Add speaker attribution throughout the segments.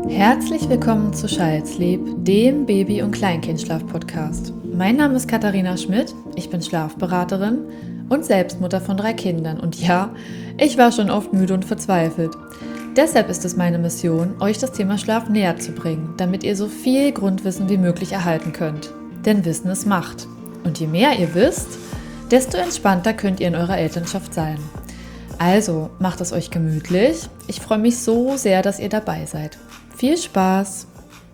Speaker 1: Herzlich willkommen zu Child's Sleep, dem Baby- und Kleinkindschlaf-Podcast. Mein Name ist Katharina Schmidt, ich bin Schlafberaterin und Selbstmutter von 3 Kindern. Und ja, ich war schon oft müde und verzweifelt. Deshalb ist es meine Mission, euch das Thema Schlaf näher zu bringen, damit ihr so viel Grundwissen wie möglich erhalten könnt. Denn Wissen ist Macht. Und je mehr ihr wisst, desto entspannter könnt ihr in eurer Elternschaft sein. Also, macht es euch gemütlich. Ich freue mich so sehr, dass ihr dabei seid. Viel Spaß!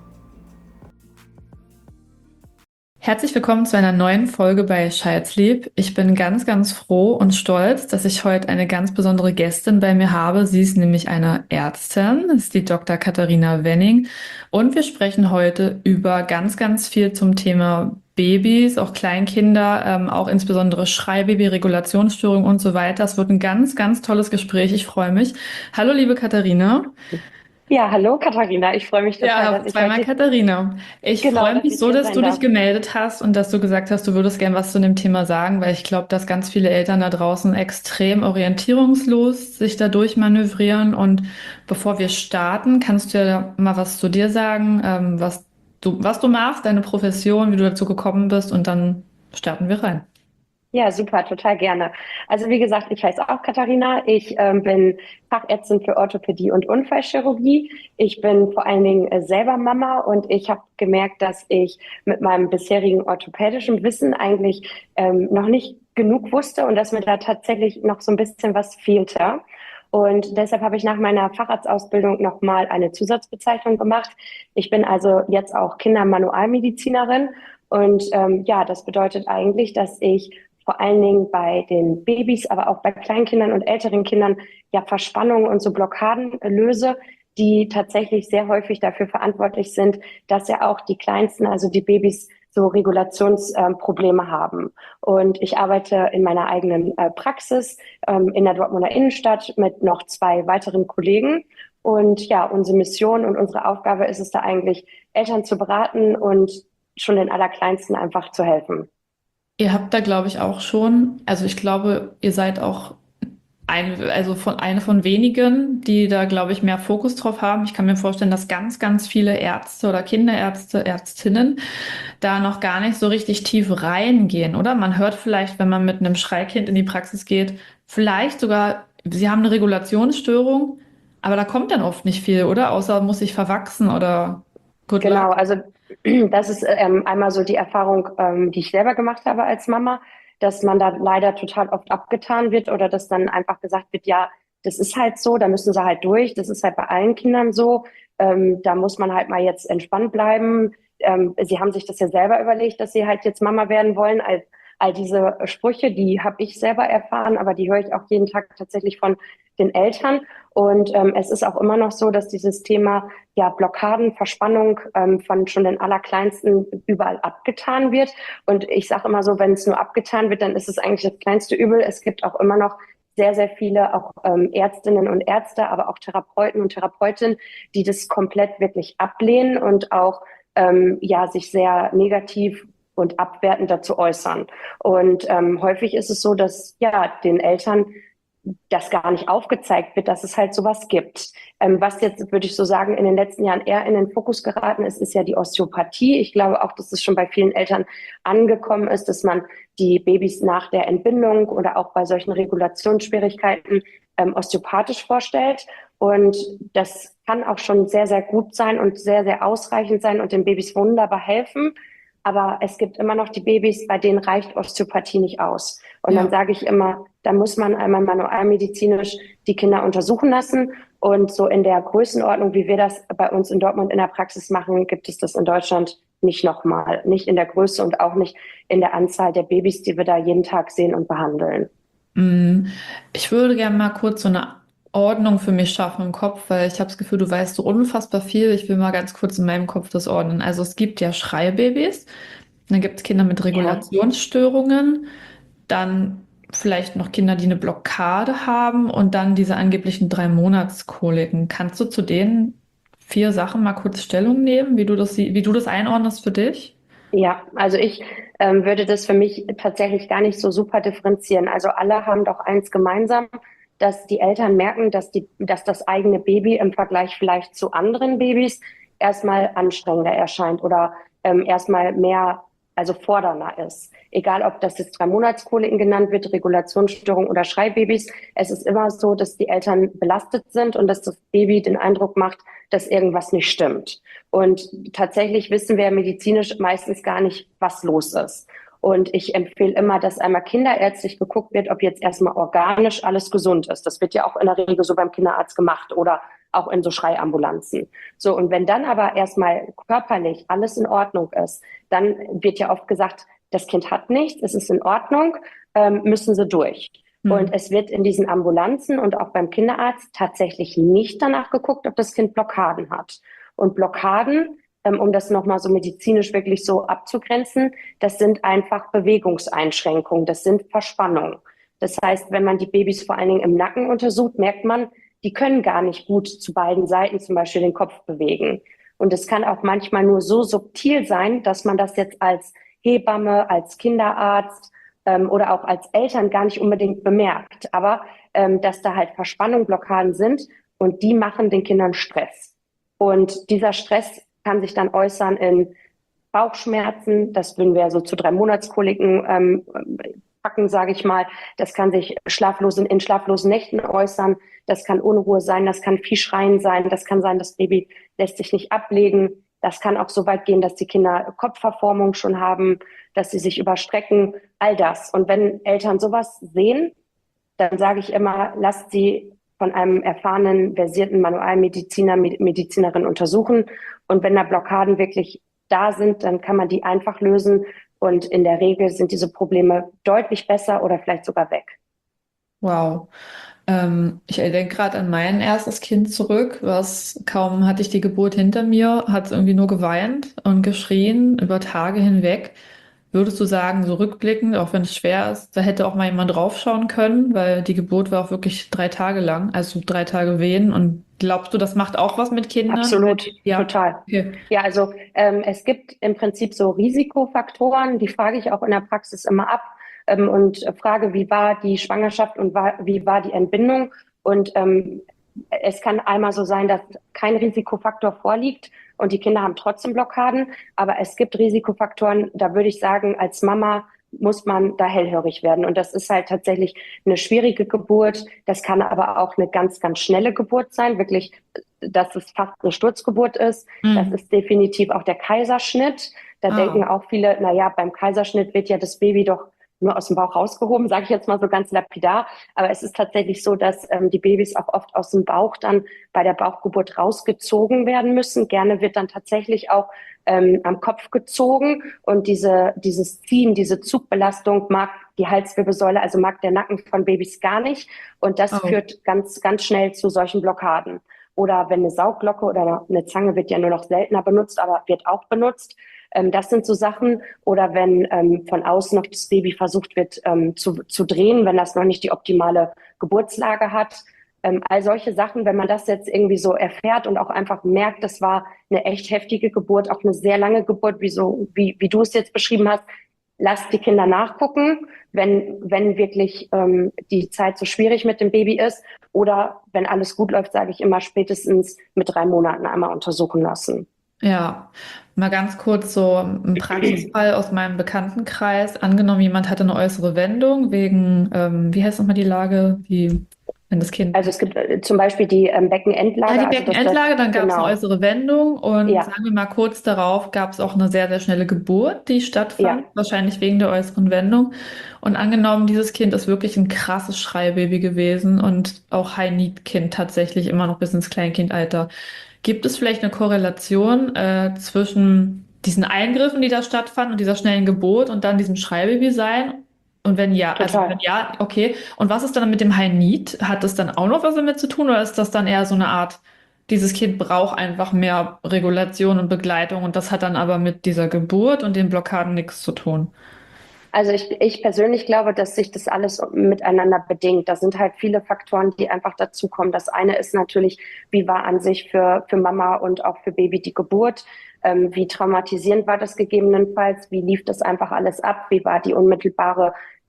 Speaker 1: Herzlich willkommen zu einer neuen Folge bei Child's Sleep. Ich bin ganz, ganz froh und stolz, dass ich heute eine ganz besondere Gästin bei mir habe. Sie ist nämlich eine Ärztin, das ist die Dr. Katharina Wenning. Und wir sprechen heute über ganz, ganz viel zum Thema Babys, auch Kleinkinder, auch insbesondere Schreibaby, Regulationsstörungen und so weiter. Es wird ein ganz, ganz tolles Gespräch. Ich freue mich. Hallo, liebe Katharina.
Speaker 2: Ja, hallo Katharina, ich freue mich total,
Speaker 1: Ja,
Speaker 2: dass ich
Speaker 1: zweimal
Speaker 2: heute,
Speaker 1: Katharina. Ich
Speaker 2: genau,
Speaker 1: freue
Speaker 2: dass
Speaker 1: mich
Speaker 2: ich
Speaker 1: so,
Speaker 2: hier
Speaker 1: dass
Speaker 2: sein
Speaker 1: du dich
Speaker 2: darf.
Speaker 1: gemeldet hast und dass du gesagt hast, du würdest gern was zu dem Thema sagen, weil ich glaube, dass ganz viele Eltern da draußen extrem orientierungslos sich da durchmanövrieren. Und bevor wir starten, kannst du ja mal was zu dir sagen, was du machst, deine Profession, wie du dazu gekommen bist, und dann starten wir rein.
Speaker 2: Ja, super, total gerne. Also wie gesagt, ich heiße auch Katharina. Ich bin Fachärztin für Orthopädie und Unfallchirurgie. Ich bin vor allen Dingen selber Mama und ich habe gemerkt, dass ich mit meinem bisherigen orthopädischen Wissen eigentlich noch nicht genug wusste und dass mir da tatsächlich noch so ein bisschen was fehlte. Und deshalb habe ich nach meiner Facharztausbildung nochmal eine Zusatzbezeichnung gemacht. Ich bin also jetzt auch Kindermanualmedizinerin. Und ja, das bedeutet eigentlich, dass ich vor allen Dingen bei den Babys, aber auch bei Kleinkindern und älteren Kindern ja Verspannungen und so Blockaden löse, die tatsächlich sehr häufig dafür verantwortlich sind, dass ja auch die Kleinsten, also die Babys, so Regulationsprobleme haben. Und ich arbeite in meiner eigenen Praxis in der Dortmunder Innenstadt mit noch 2 weiteren Kollegen. Und ja, unsere Mission und unsere Aufgabe ist es da eigentlich, Eltern zu beraten und schon den Allerkleinsten einfach zu helfen.
Speaker 1: Ihr habt da, glaube ich, auch schon, also ich glaube, ihr seid auch eine von wenigen, die da, glaube ich, mehr Fokus drauf haben. Ich kann mir vorstellen, dass ganz, ganz viele Ärzte oder Kinderärzte, Ärztinnen da noch gar nicht so richtig tief reingehen, oder? Man hört vielleicht, wenn man mit einem Schreikind in die Praxis geht, vielleicht sogar, sie haben eine Regulationsstörung, aber da kommt dann oft nicht viel, oder? Außer muss sich verwachsen oder Good luck.
Speaker 2: Genau, also das ist einmal so die Erfahrung, die ich selber gemacht habe als Mama, dass man da leider total oft abgetan wird oder dass dann einfach gesagt wird, ja, das ist halt so, da müssen sie halt durch, das ist halt bei allen Kindern so, da muss man halt mal jetzt entspannt bleiben. Sie haben sich das ja selber überlegt, dass sie halt jetzt Mama werden wollen. All diese Sprüche, die habe ich selber erfahren, aber die höre ich auch jeden Tag tatsächlich von den Eltern. Und es ist auch immer noch so, dass dieses Thema ja, Blockaden, Verspannung von schon den Allerkleinsten überall abgetan wird. Und ich sage immer so, wenn es nur abgetan wird, dann ist es eigentlich das kleinste Übel. Es gibt auch immer noch sehr, sehr viele auch Ärztinnen und Ärzte, aber auch Therapeuten und Therapeutinnen, die das komplett wirklich ablehnen und auch ja, sich sehr negativ und abwertend dazu äußern. Und häufig ist es so, dass ja den Eltern das gar nicht aufgezeigt wird, dass es halt sowas gibt. Was jetzt, würde ich so sagen, in den letzten Jahren eher in den Fokus geraten ist, ist ja die Osteopathie. Ich glaube auch, dass es schon bei vielen Eltern angekommen ist, dass man die Babys nach der Entbindung oder auch bei solchen Regulationsschwierigkeiten osteopathisch vorstellt. Und das kann auch schon sehr, sehr gut sein und sehr, sehr ausreichend sein und den Babys wunderbar helfen. Aber es gibt immer noch die Babys, bei denen reicht Osteopathie nicht aus. Und dann
Speaker 1: Ja.
Speaker 2: sage ich immer, da muss man einmal manualmedizinisch die Kinder untersuchen lassen. Und so in der Größenordnung, wie wir das bei uns in Dortmund in der Praxis machen, gibt es das in Deutschland nicht nochmal. Nicht in der Größe und auch nicht in der Anzahl der Babys, die wir da jeden Tag sehen und behandeln.
Speaker 1: Mm, Ich würde gerne mal kurz so eine Ordnung für mich schaffen im Kopf, weil ich habe das Gefühl, du weißt so unfassbar viel. Ich will mal ganz kurz in meinem Kopf das ordnen. Also es gibt ja Schreibabys, dann gibt es Kinder mit
Speaker 2: Ja.
Speaker 1: Regulationsstörungen, dann vielleicht noch Kinder, die eine Blockade haben und dann diese angeblichen 3-Monats-Koliken. Kannst du zu den 4 Sachen mal kurz Stellung nehmen, wie du das einordnest für dich?
Speaker 2: Ja, also ich würde das für mich tatsächlich gar nicht so super differenzieren. Also alle haben doch eins gemeinsam, dass die Eltern merken, dass das eigene Baby im Vergleich vielleicht zu anderen Babys erstmal anstrengender erscheint oder erstmal mehr, also fordernder ist. Egal, ob das jetzt 3-Monats-Koliken genannt wird, Regulationsstörung oder Schreibabys. Es ist immer so, dass die Eltern belastet sind und dass das Baby den Eindruck macht, dass irgendwas nicht stimmt. Und tatsächlich wissen wir medizinisch meistens gar nicht, was los ist. Und ich empfehle immer, dass einmal kinderärztlich geguckt wird, ob jetzt erstmal organisch alles gesund ist. Das wird ja auch in der Regel so beim Kinderarzt gemacht oder auch in so Schreiambulanzen. So, und wenn dann aber erstmal körperlich alles in Ordnung ist, dann wird ja oft gesagt, das Kind hat nichts, es ist in Ordnung, müssen sie durch. Und es wird in diesen Ambulanzen und auch beim Kinderarzt tatsächlich nicht danach geguckt, ob das Kind Blockaden hat. Und Blockaden, um das nochmal so medizinisch wirklich so abzugrenzen, das sind einfach Bewegungseinschränkungen, das sind Verspannungen. Das heißt, wenn man die Babys vor allen Dingen im Nacken untersucht, merkt man, die können gar nicht gut zu beiden Seiten zum Beispiel den Kopf bewegen. Und es kann auch manchmal nur so subtil sein, dass man das jetzt als Hebamme, als Kinderarzt oder auch als Eltern gar nicht unbedingt bemerkt. Aber dass da halt Verspannungen, Blockaden sind und die machen den Kindern Stress. Und dieser Stress kann sich dann äußern in Bauchschmerzen, das würden wir so zu 3-Monats-Koliken packen, sage ich mal. Das kann sich in schlaflosen Nächten äußern. Das kann Unruhe sein, das kann viel Schreien sein, das kann sein, das Baby lässt sich nicht ablegen. Das kann auch so weit gehen, dass die Kinder Kopfverformung schon haben, dass sie sich überstrecken, all das. Und wenn Eltern sowas sehen, dann sage ich immer, lasst sie von einem erfahrenen, versierten Manualmediziner, Medizinerin untersuchen. Und wenn da Blockaden wirklich da sind, dann kann man die einfach lösen. Und in der Regel sind diese Probleme deutlich besser oder vielleicht sogar weg.
Speaker 1: Wow. Ich denke gerade an mein erstes Kind zurück, was kaum hatte ich die Geburt hinter mir, hat irgendwie nur geweint und geschrien über Tage hinweg. Würdest du sagen, so rückblickend, auch wenn es schwer ist, da hätte auch mal jemand draufschauen können, weil die Geburt war auch wirklich 3 Tage lang, also 3 Tage Wehen. Und glaubst du, das macht auch was mit Kindern?
Speaker 2: Absolut,
Speaker 1: Ja,
Speaker 2: total.
Speaker 1: okay.
Speaker 2: Ja, also es gibt im Prinzip so Risikofaktoren, die frage ich auch in der Praxis immer ab und frage, wie war die Schwangerschaft und wie war die Entbindung? Und es kann einmal so sein, dass kein Risikofaktor vorliegt und die Kinder haben trotzdem Blockaden, aber es gibt Risikofaktoren, da würde ich sagen, als Mama muss man da hellhörig werden. Und das ist halt tatsächlich eine schwierige Geburt. Das kann aber auch eine ganz, ganz schnelle Geburt sein, wirklich, dass es fast eine Sturzgeburt ist. Das
Speaker 1: Mhm.
Speaker 2: ist definitiv auch der Kaiserschnitt. Da denken
Speaker 1: Ah,
Speaker 2: auch viele, na ja, beim Kaiserschnitt wird ja das Baby doch nur aus dem Bauch rausgehoben, sage ich jetzt mal so ganz lapidar. Aber es ist tatsächlich so, dass die Babys auch oft aus dem Bauch dann bei der Bauchgeburt rausgezogen werden müssen. Gerne wird dann tatsächlich auch am Kopf gezogen und dieses Ziehen, diese Zugbelastung mag die Halswirbelsäule, also mag der Nacken von Babys gar nicht. Und das
Speaker 1: oh.
Speaker 2: führt ganz, ganz schnell zu solchen Blockaden. Oder wenn eine Saugglocke oder eine Zange wird ja nur noch seltener benutzt, aber wird auch benutzt. Das sind so Sachen. Oder wenn von außen noch das Baby versucht wird zu drehen, wenn das noch nicht die optimale Geburtslage hat. All solche Sachen, wenn man das jetzt irgendwie so erfährt und auch einfach merkt, das war eine echt heftige Geburt, auch eine sehr lange Geburt, wie du es jetzt beschrieben hast, lasst die Kinder nachgucken, wenn wirklich die Zeit so schwierig mit dem Baby ist. Oder wenn alles gut läuft, sage ich immer spätestens mit 3 Monaten einmal untersuchen lassen.
Speaker 1: Ja, mal ganz kurz so ein Praxisfall aus meinem Bekanntenkreis. Angenommen, jemand hatte eine äußere Wendung wegen, wie heißt nochmal die Lage, wenn das Kind.
Speaker 2: Also es gibt zum Beispiel die
Speaker 1: Ja, die
Speaker 2: Beckenendlage, also dass das,
Speaker 1: Beckenendlage, dann gab es eine
Speaker 2: genau,
Speaker 1: äußere Wendung und
Speaker 2: ja,
Speaker 1: sagen wir mal kurz darauf gab es auch eine sehr, sehr schnelle Geburt, die stattfand,
Speaker 2: ja,
Speaker 1: wahrscheinlich wegen der äußeren Wendung. Und angenommen, dieses Kind ist wirklich ein krasses Schreibaby gewesen und auch High-Need-Kind tatsächlich immer noch bis ins Kleinkindalter. Gibt es vielleicht eine Korrelation zwischen diesen Eingriffen, die da stattfanden und dieser schnellen Geburt und dann diesem Schreibaby sein? Und wenn ja, also wenn
Speaker 2: total.
Speaker 1: ja, okay. Und was ist dann mit dem High Need? Hat das dann auch noch was damit zu tun oder ist das dann eher so eine Art, dieses Kind braucht einfach mehr Regulation und Begleitung und das hat dann aber mit dieser Geburt und den Blockaden nichts zu tun?
Speaker 2: Also ich persönlich glaube, dass sich das alles miteinander bedingt. Da sind halt viele Faktoren, die einfach dazukommen. Das eine ist natürlich, wie war an sich für Mama und auch für Baby die Geburt? Wie traumatisierend war das gegebenenfalls? Wie lief das einfach alles ab? Wie war die unmittelbare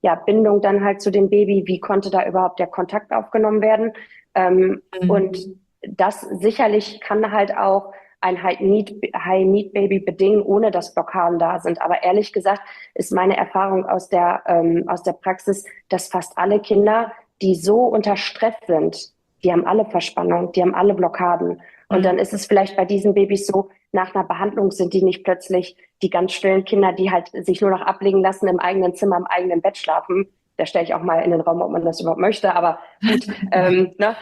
Speaker 2: ja, Bindung dann halt zu dem Baby, wie konnte da überhaupt der Kontakt aufgenommen werden. Und
Speaker 1: Mhm.
Speaker 2: das sicherlich kann halt auch ein High-Need-Baby bedingen, ohne dass Blockaden da sind. Aber ehrlich gesagt ist meine Erfahrung aus der Praxis, dass fast alle Kinder, die so unter Stress sind, die haben alle Verspannung, die haben alle Blockaden. Und
Speaker 1: Mhm.
Speaker 2: dann ist es vielleicht bei diesen Babys so, nach einer Behandlung sind die nicht plötzlich die ganz stillen Kinder, die halt sich nur noch ablegen lassen, im eigenen Zimmer, im eigenen Bett schlafen. Da stelle ich auch mal in den Raum, ob man das überhaupt möchte. Aber gut, ne,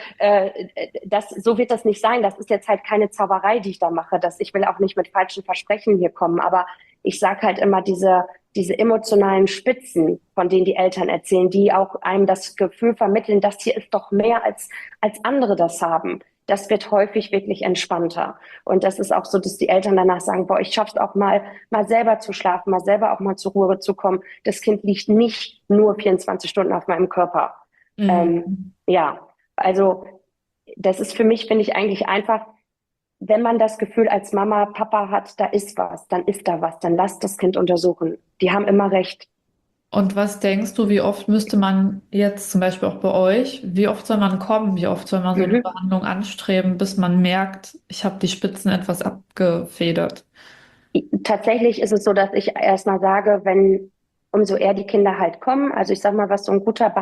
Speaker 2: so wird das nicht sein. Das ist jetzt halt keine Zauberei, die ich da mache. Ich will auch nicht mit falschen Versprechen hier kommen. Aber ich sage halt immer diese emotionalen Spitzen, von denen die Eltern erzählen, die auch einem das Gefühl vermitteln, das hier ist doch mehr als andere das haben. Das wird häufig wirklich entspannter. Und das ist auch so, dass die Eltern danach sagen, boah, ich schaff's auch mal selber zu schlafen, mal selber auch mal zur Ruhe zu kommen. Das Kind liegt nicht nur 24 Stunden auf meinem Körper.
Speaker 1: Mhm.
Speaker 2: Ja, also das ist für mich, finde ich eigentlich einfach, wenn man das Gefühl als Mama, Papa hat, da ist was, dann ist da was, dann lasst das Kind untersuchen. Die haben immer recht.
Speaker 1: Und was denkst du, wie oft müsste man jetzt zum Beispiel auch bei euch, wie oft soll man kommen, wie oft soll man so eine
Speaker 2: Mhm.
Speaker 1: Behandlung anstreben, bis man merkt, ich habe die Spitzen etwas abgefedert?
Speaker 2: Tatsächlich ist es so, dass ich erstmal sage, wenn umso eher die Kinder halt kommen, also ich sag mal, was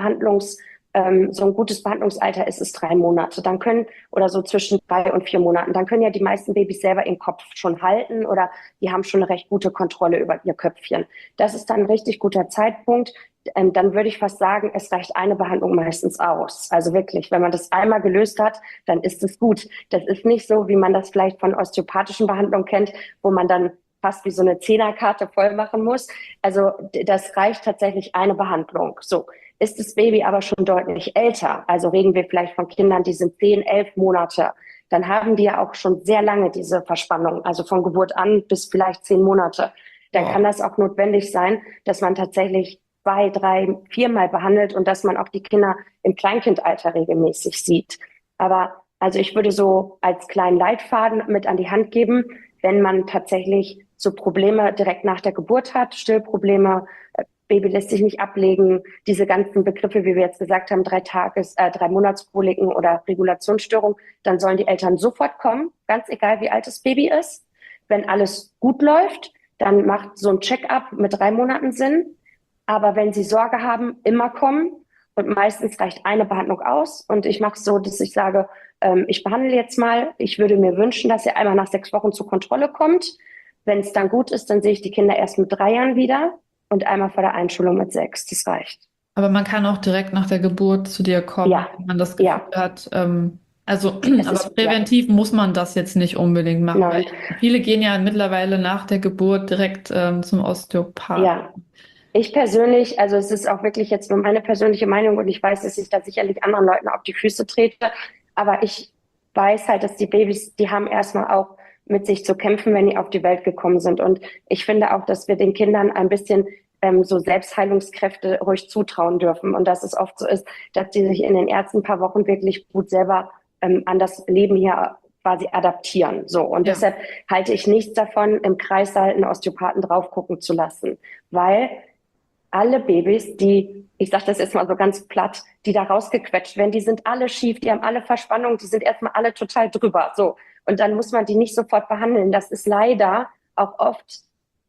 Speaker 2: so ein gutes Behandlungsalter ist, ist 3 Monate. Dann können, oder so zwischen 3 und 4 Monaten, dann können ja die meisten Babys selber ihren Kopf schon halten oder die haben schon eine recht gute Kontrolle über ihr Köpfchen. Das ist dann ein richtig guter Zeitpunkt. Dann würde ich fast sagen, es reicht eine Behandlung meistens aus. Also wirklich, wenn man das einmal gelöst hat, dann ist es gut. Das ist nicht so, wie man das vielleicht von osteopathischen Behandlungen kennt, wo man dann fast wie so eine Zehnerkarte voll machen muss. Also das reicht tatsächlich eine Behandlung. So. Ist das Baby aber schon deutlich älter, also reden wir vielleicht von Kindern, die sind 10, 11 Monate, dann haben die ja auch schon sehr lange diese Verspannung, also von Geburt an bis vielleicht 10 Monate. Dann kann
Speaker 1: Boah.
Speaker 2: das auch notwendig sein, dass man tatsächlich 2, 3, 4-mal behandelt und dass man auch die Kinder im Kleinkindalter regelmäßig sieht. Aber also ich würde so als kleinen Leitfaden mit an die Hand geben, wenn man tatsächlich so Probleme direkt nach der Geburt hat, Stillprobleme, Baby lässt sich nicht ablegen, diese ganzen Begriffe, wie wir jetzt gesagt haben, 3 Monatskoliken oder Regulationsstörung, dann sollen die Eltern sofort kommen, ganz egal wie alt das Baby ist. Wenn alles gut läuft, dann macht so ein Check-up mit 3 Monaten Sinn. Aber wenn sie Sorge haben, immer kommen. Und meistens reicht eine Behandlung aus. Und ich mache es so, dass ich sage, ich behandle jetzt mal. Ich würde mir wünschen, dass ihr einmal nach 6 Wochen zur Kontrolle kommt. Wenn es dann gut ist, dann sehe ich die Kinder erst mit 3 Jahren wieder und einmal vor der Einschulung mit 6. Das reicht.
Speaker 1: Aber man kann auch direkt nach der Geburt zu dir kommen,
Speaker 2: Ja,
Speaker 1: wenn man das Gefühl
Speaker 2: ja,
Speaker 1: hat, also,
Speaker 2: es
Speaker 1: aber
Speaker 2: ist, ja,
Speaker 1: präventiv muss man das jetzt nicht unbedingt machen, weil
Speaker 2: nein,
Speaker 1: viele gehen ja mittlerweile nach der Geburt direkt zum Osteopath.
Speaker 2: ja. Ich persönlich, also es ist auch wirklich jetzt nur meine persönliche Meinung und ich weiß, dass ich da sicherlich anderen Leuten auf die Füße trete, aber ich weiß halt, dass die Babys, die haben erstmal auch mit sich zu kämpfen, wenn die auf die Welt gekommen sind. Und ich finde auch, dass wir den Kindern ein bisschen so Selbstheilungskräfte ruhig zutrauen dürfen. Und dass es oft so ist, dass die sich in den ersten paar Wochen wirklich gut selber an das Leben hier quasi adaptieren. So. Und
Speaker 1: Ja.
Speaker 2: deshalb halte ich nichts davon, im Kreissaal einen Osteopathen drauf gucken zu lassen. Weil alle Babys, die, ich sage das jetzt mal so ganz platt, die da rausgequetscht werden, die sind alle schief, die haben alle Verspannungen, die sind erstmal alle total drüber. So. Und dann muss man die nicht sofort behandeln. Das ist leider auch oft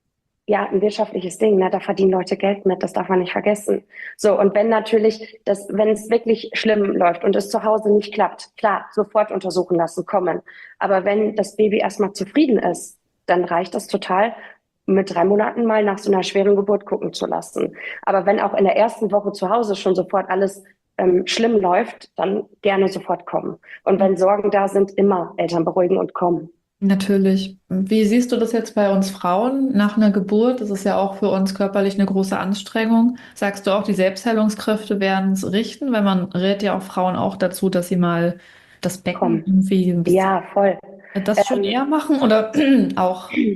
Speaker 2: ja ein wirtschaftliches Ding. Ne? Da verdienen Leute Geld mit, das darf man nicht vergessen. So, und wenn natürlich, wenn es wirklich schlimm läuft und es zu Hause nicht klappt, klar, sofort untersuchen lassen, kommen. Aber wenn das Baby erstmal zufrieden ist, dann reicht das total, mit 3 Monaten mal nach so einer schweren Geburt gucken zu lassen. Aber wenn auch in der ersten Woche zu Hause schon sofort alles schlimm läuft, dann gerne sofort kommen. Und wenn Sorgen da sind, immer Eltern beruhigen und kommen.
Speaker 1: Natürlich. Wie siehst du das jetzt bei uns Frauen nach einer Geburt? Das ist ja auch für uns körperlich eine große Anstrengung. Sagst du auch, die Selbstheilungskräfte werden es richten? Weil man rät ja auch Frauen auch dazu, dass sie mal das Becken
Speaker 2: Kommen.
Speaker 1: irgendwie ein bisschen
Speaker 2: Ja, voll.
Speaker 1: das schon
Speaker 2: Ähm,
Speaker 1: eher machen oder auch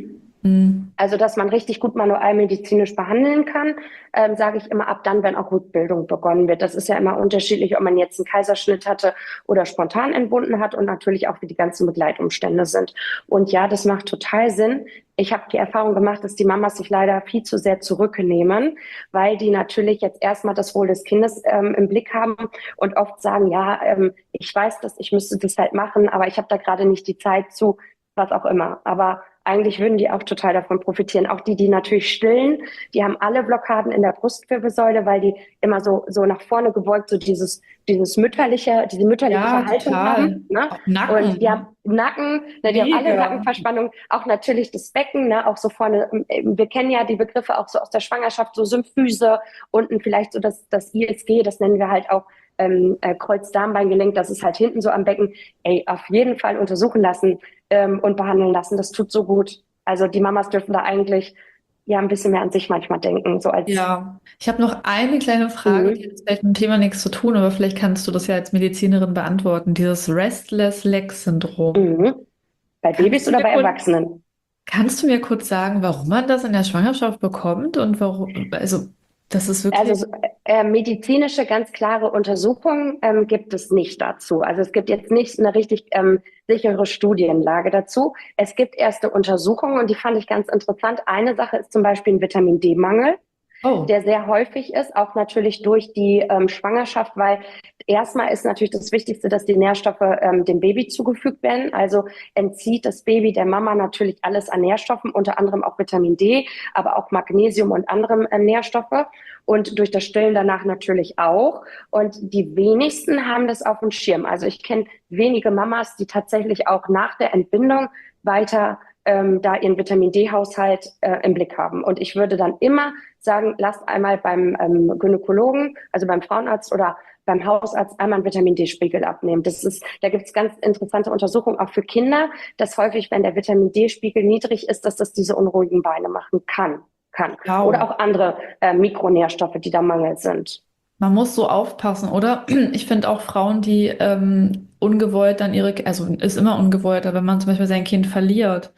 Speaker 1: Mhm.
Speaker 2: Also, dass man richtig gut manualmedizinisch behandeln kann, sage ich immer ab dann, wenn auch Rückbildung begonnen wird. Das ist ja immer unterschiedlich, ob man jetzt einen Kaiserschnitt hatte oder spontan entbunden hat und natürlich auch, wie die ganzen Begleitumstände sind. Und ja, das macht total Sinn. Ich habe die Erfahrung gemacht, dass die Mamas sich leider viel zu sehr zurücknehmen, weil die natürlich jetzt erstmal das Wohl des Kindes im Blick haben und oft sagen, ja, ich weiß das, ich müsste das halt machen, aber ich habe da gerade nicht die Zeit zu, was auch immer. Aber eigentlich würden die auch total davon profitieren. Auch die, die natürlich stillen, die haben alle Blockaden in der Brustwirbelsäule, weil die immer so nach vorne gebeugt, so diese mütterliche
Speaker 1: Ja,
Speaker 2: Haltung
Speaker 1: total.
Speaker 2: haben, ne?
Speaker 1: Auch
Speaker 2: Und
Speaker 1: Nacken,
Speaker 2: die
Speaker 1: ne?
Speaker 2: haben Nacken, ne, die haben alle
Speaker 1: Mega.
Speaker 2: Nackenverspannung, auch natürlich das Becken, ne, auch so vorne. Wir kennen ja die Begriffe auch so aus der Schwangerschaft, so Symphyse, unten vielleicht so das ISG, das nennen wir halt auch Kreuzdarmbeingelenk, das ist halt hinten so am Becken. Ey, auf jeden Fall untersuchen lassen und behandeln lassen. Das tut so gut. Also die Mamas dürfen da eigentlich ja ein bisschen mehr an sich manchmal denken, so als
Speaker 1: Ja, ich habe noch eine kleine Frage, die
Speaker 2: mhm.
Speaker 1: hat jetzt vielleicht mit dem Thema nichts zu tun, aber vielleicht kannst du das ja als Medizinerin beantworten. Dieses Restless Leg Syndrom.
Speaker 2: Mhm. Bei
Speaker 1: Kannst
Speaker 2: Babys
Speaker 1: du
Speaker 2: oder
Speaker 1: mir
Speaker 2: bei
Speaker 1: kurz,
Speaker 2: Erwachsenen?
Speaker 1: kannst du mir kurz sagen, warum man das in der Schwangerschaft bekommt und warum, also das ist
Speaker 2: Also
Speaker 1: wirklich,
Speaker 2: medizinische, ganz klare Untersuchungen gibt es nicht dazu. Also es gibt jetzt nicht eine richtig sichere Studienlage dazu. Es gibt erste Untersuchungen und die fand ich ganz interessant. Eine Sache ist zum Beispiel ein Vitamin D-Mangel,
Speaker 1: oh,
Speaker 2: der sehr häufig ist, auch natürlich durch die Schwangerschaft, weil erstmal ist natürlich das Wichtigste, dass die Nährstoffe dem Baby zugefügt werden. Also entzieht das Baby der Mama natürlich alles an Nährstoffen, unter anderem auch Vitamin D, aber auch Magnesium und andere Nährstoffe. Und durch das Stillen danach natürlich auch. Und die wenigsten haben das auf dem Schirm. Also ich kenne wenige Mamas, die tatsächlich auch nach der Entbindung weiter da ihren Vitamin D-Haushalt im Blick haben. Und ich würde dann immer sagen, lasst einmal beim Gynäkologen, also beim Frauenarzt oder beim Hausarzt einmal einen Vitamin D-Spiegel abnehmen. Da gibt es ganz interessante Untersuchungen auch für Kinder, dass häufig, wenn der Vitamin D-Spiegel niedrig ist, dass das diese unruhigen Beine machen kann. Oder
Speaker 1: wow.
Speaker 2: auch andere Mikronährstoffe, die da Mangel sind.
Speaker 1: Man muss so aufpassen, oder? Ich finde auch Frauen, die ungewollt dann also ist immer ungewollt, aber wenn man zum Beispiel sein Kind verliert,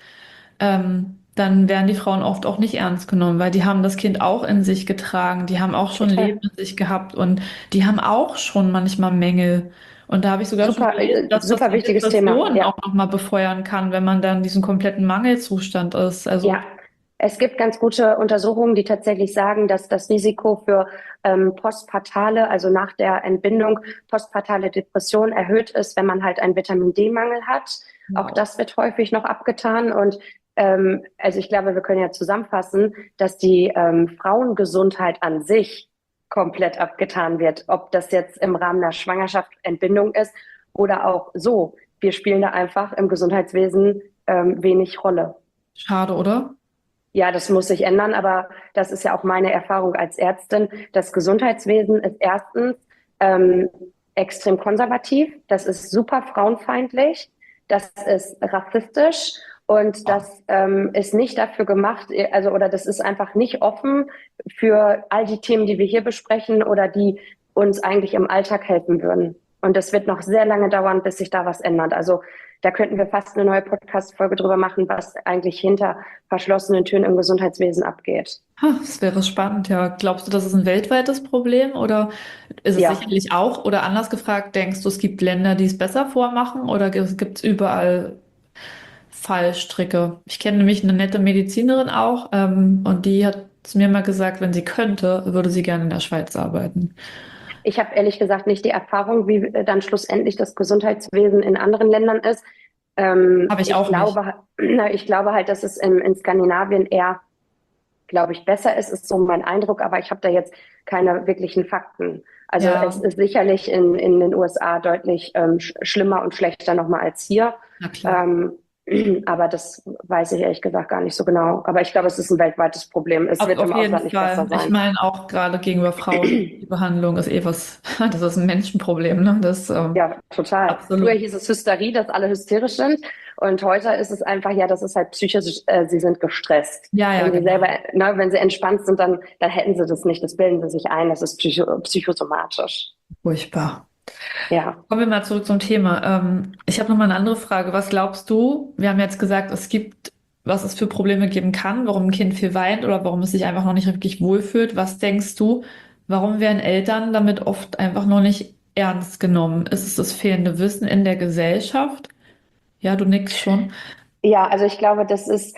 Speaker 1: dann werden die Frauen oft auch nicht ernst genommen, weil die haben das Kind auch in sich getragen, die haben auch schon Leben
Speaker 2: Total.
Speaker 1: in sich gehabt und die haben auch schon manchmal Mängel. Und da habe ich sogar schon gelesen, dass das
Speaker 2: Super
Speaker 1: die
Speaker 2: wichtiges Thema.
Speaker 1: Depressionen
Speaker 2: Ja.
Speaker 1: auch nochmal befeuern kann, wenn man dann in diesem kompletten Mangelzustand ist. Also,
Speaker 2: Ja, es gibt ganz gute Untersuchungen, die tatsächlich sagen, dass das Risiko für postpartale, also nach der Entbindung, postpartale Depression erhöht ist, wenn man halt einen Vitamin D-Mangel hat. Auch
Speaker 1: wow.
Speaker 2: das wird häufig noch abgetan. Und also ich glaube, wir können ja zusammenfassen, dass die Frauengesundheit an sich komplett abgetan wird. Ob das jetzt im Rahmen der Schwangerschaft, Entbindung ist oder auch so. Wir spielen da einfach im Gesundheitswesen wenig Rolle.
Speaker 1: Schade, oder?
Speaker 2: Ja, das muss sich ändern, aber das ist ja auch meine Erfahrung als Ärztin. Das Gesundheitswesen ist erstens ähm, extrem konservativ, das ist super frauenfeindlich, das ist rassistisch und das ist nicht dafür gemacht, also oder das ist einfach nicht offen für all die Themen, die wir hier besprechen oder die uns eigentlich im Alltag helfen würden. Und das wird noch sehr lange dauern, bis sich da was ändert. Also da könnten wir fast eine neue Podcast-Folge drüber machen, was eigentlich hinter verschlossenen Türen im Gesundheitswesen abgeht.
Speaker 1: Das wäre spannend, ja. Glaubst du, das ist ein weltweites Problem oder ist es
Speaker 2: Ja,
Speaker 1: sicherlich auch? Oder anders gefragt, denkst du, es gibt Länder, die es besser vormachen oder gibt es überall Fallstricke? Ich kenne nämlich eine nette Medizinerin auch, und die hat zu mir mal gesagt, wenn sie könnte, würde sie gerne in der Schweiz arbeiten.
Speaker 2: ich habe ehrlich gesagt nicht die Erfahrung, wie dann schlussendlich das Gesundheitswesen in anderen Ländern ist.
Speaker 1: Habe ich auch nicht.
Speaker 2: Ich glaube halt, dass es in Skandinavien eher, glaube ich, besser ist, ist so mein Eindruck, aber ich habe da jetzt keine wirklichen Fakten. Also es
Speaker 1: Ja,
Speaker 2: ist sicherlich in den USA deutlich schlimmer und schlechter nochmal als hier.
Speaker 1: na klar.
Speaker 2: Ähm, aber das weiß ich ehrlich gesagt gar nicht so genau. Aber ich glaube, es ist ein weltweites Problem. Es wird
Speaker 1: Auf
Speaker 2: im
Speaker 1: jeden
Speaker 2: Ausland nicht besser
Speaker 1: Fall. Ich
Speaker 2: sein.
Speaker 1: meine auch gerade gegenüber Frauen, die Behandlung ist eh was, das ist ein Menschenproblem, ne? Das
Speaker 2: Ja, total. Früher
Speaker 1: absolut.
Speaker 2: hieß es Hysterie, dass alle hysterisch sind. Und heute ist es einfach, ja, das ist halt psychisch, sie sind gestresst.
Speaker 1: Ja, ja,
Speaker 2: Wenn sie selber,
Speaker 1: genau.
Speaker 2: wenn sie entspannt sind, dann hätten sie das nicht. Das bilden sie sich ein. Das ist psychosomatisch.
Speaker 1: Furchtbar.
Speaker 2: Ja.
Speaker 1: Kommen wir mal zurück zum Thema. Ich habe noch mal eine andere Frage. Was glaubst du? Wir haben jetzt gesagt, es gibt was es für Probleme geben kann, warum ein Kind viel weint oder warum es sich einfach noch nicht wirklich wohlfühlt. Was denkst du, warum werden Eltern damit oft einfach noch nicht ernst genommen? Ist es das fehlende Wissen in der Gesellschaft? Ja, du nickst schon.
Speaker 2: Ja, also ich glaube, das ist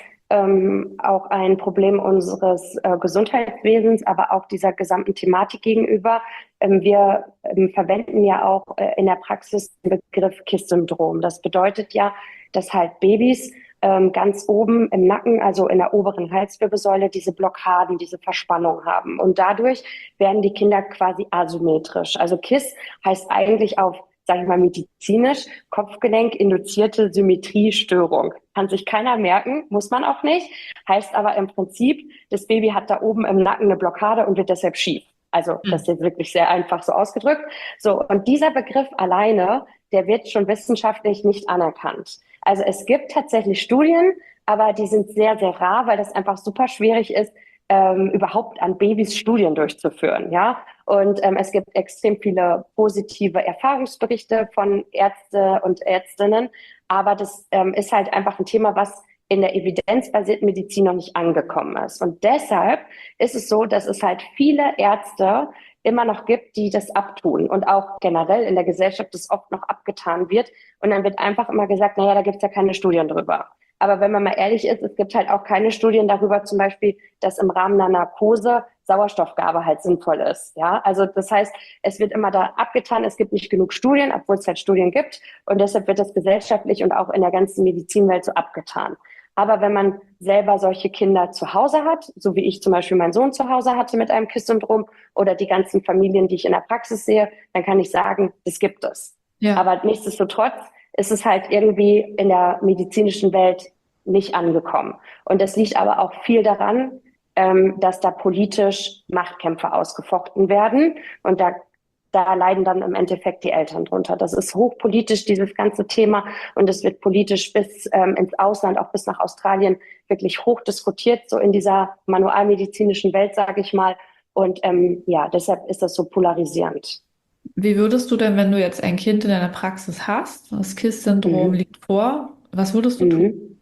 Speaker 2: auch ein Problem unseres Gesundheitswesens, aber auch dieser gesamten Thematik gegenüber. Wir verwenden ja auch in der Praxis den Begriff KISS-Syndrom. Das bedeutet ja, dass halt Babys ganz oben im Nacken, also in der oberen Halswirbelsäule, diese Blockaden, diese Verspannung haben. Und dadurch werden die Kinder quasi asymmetrisch. Also KISS heißt eigentlich auf, sage ich mal, medizinisch Kopfgelenk-induzierte Symmetriestörung. Kann sich keiner merken, muss man auch nicht. Heißt aber im Prinzip, das Baby hat da oben im Nacken eine Blockade und wird deshalb schief. Also das ist jetzt wirklich sehr einfach so ausgedrückt. So, und dieser Begriff alleine, der wird schon wissenschaftlich nicht anerkannt. Also es gibt tatsächlich Studien, aber die sind sehr, sehr rar, weil das einfach super schwierig ist, überhaupt an Babys Studien durchzuführen, ja. Und es gibt extrem viele positive Erfahrungsberichte von Ärzte und Ärztinnen, aber das ist halt einfach ein Thema, was in der evidenzbasierten Medizin noch nicht angekommen ist. Und deshalb ist es so, dass es halt viele Ärzte immer noch gibt, die das abtun und auch generell in der Gesellschaft das oft noch abgetan wird. Und dann wird einfach immer gesagt, naja, da gibt's ja keine Studien drüber. Aber wenn man mal ehrlich ist, es gibt halt auch keine Studien darüber, zum Beispiel, dass im Rahmen einer Narkose Sauerstoffgabe halt sinnvoll ist. Ja, also das heißt, es wird immer da abgetan, es gibt nicht genug Studien, obwohl es halt Studien gibt. Und deshalb wird das gesellschaftlich und auch in der ganzen Medizinwelt so abgetan. Aber wenn man selber solche Kinder zu Hause hat, so wie ich zum Beispiel meinen Sohn zu Hause hatte mit einem KISS-Syndrom oder die ganzen Familien, die ich in der Praxis sehe, dann kann ich sagen, das gibt es.
Speaker 1: Ja.
Speaker 2: Aber nichtsdestotrotz ist es halt irgendwie in der medizinischen Welt nicht angekommen. Und das liegt aber auch viel daran, dass da politisch Machtkämpfe ausgefochten werden. Und da leiden dann im Endeffekt die Eltern drunter. Das ist hochpolitisch, dieses ganze Thema. Und es wird politisch bis ins Ausland, auch bis nach Australien, wirklich hoch diskutiert, so in dieser manualmedizinischen Welt, sage ich mal. Und ja, deshalb ist das so polarisierend.
Speaker 1: Wie würdest du denn, wenn du jetzt ein Kind in deiner Praxis hast, das KISS-Syndrom
Speaker 2: Mhm.
Speaker 1: liegt vor, was würdest du tun?
Speaker 2: Mhm.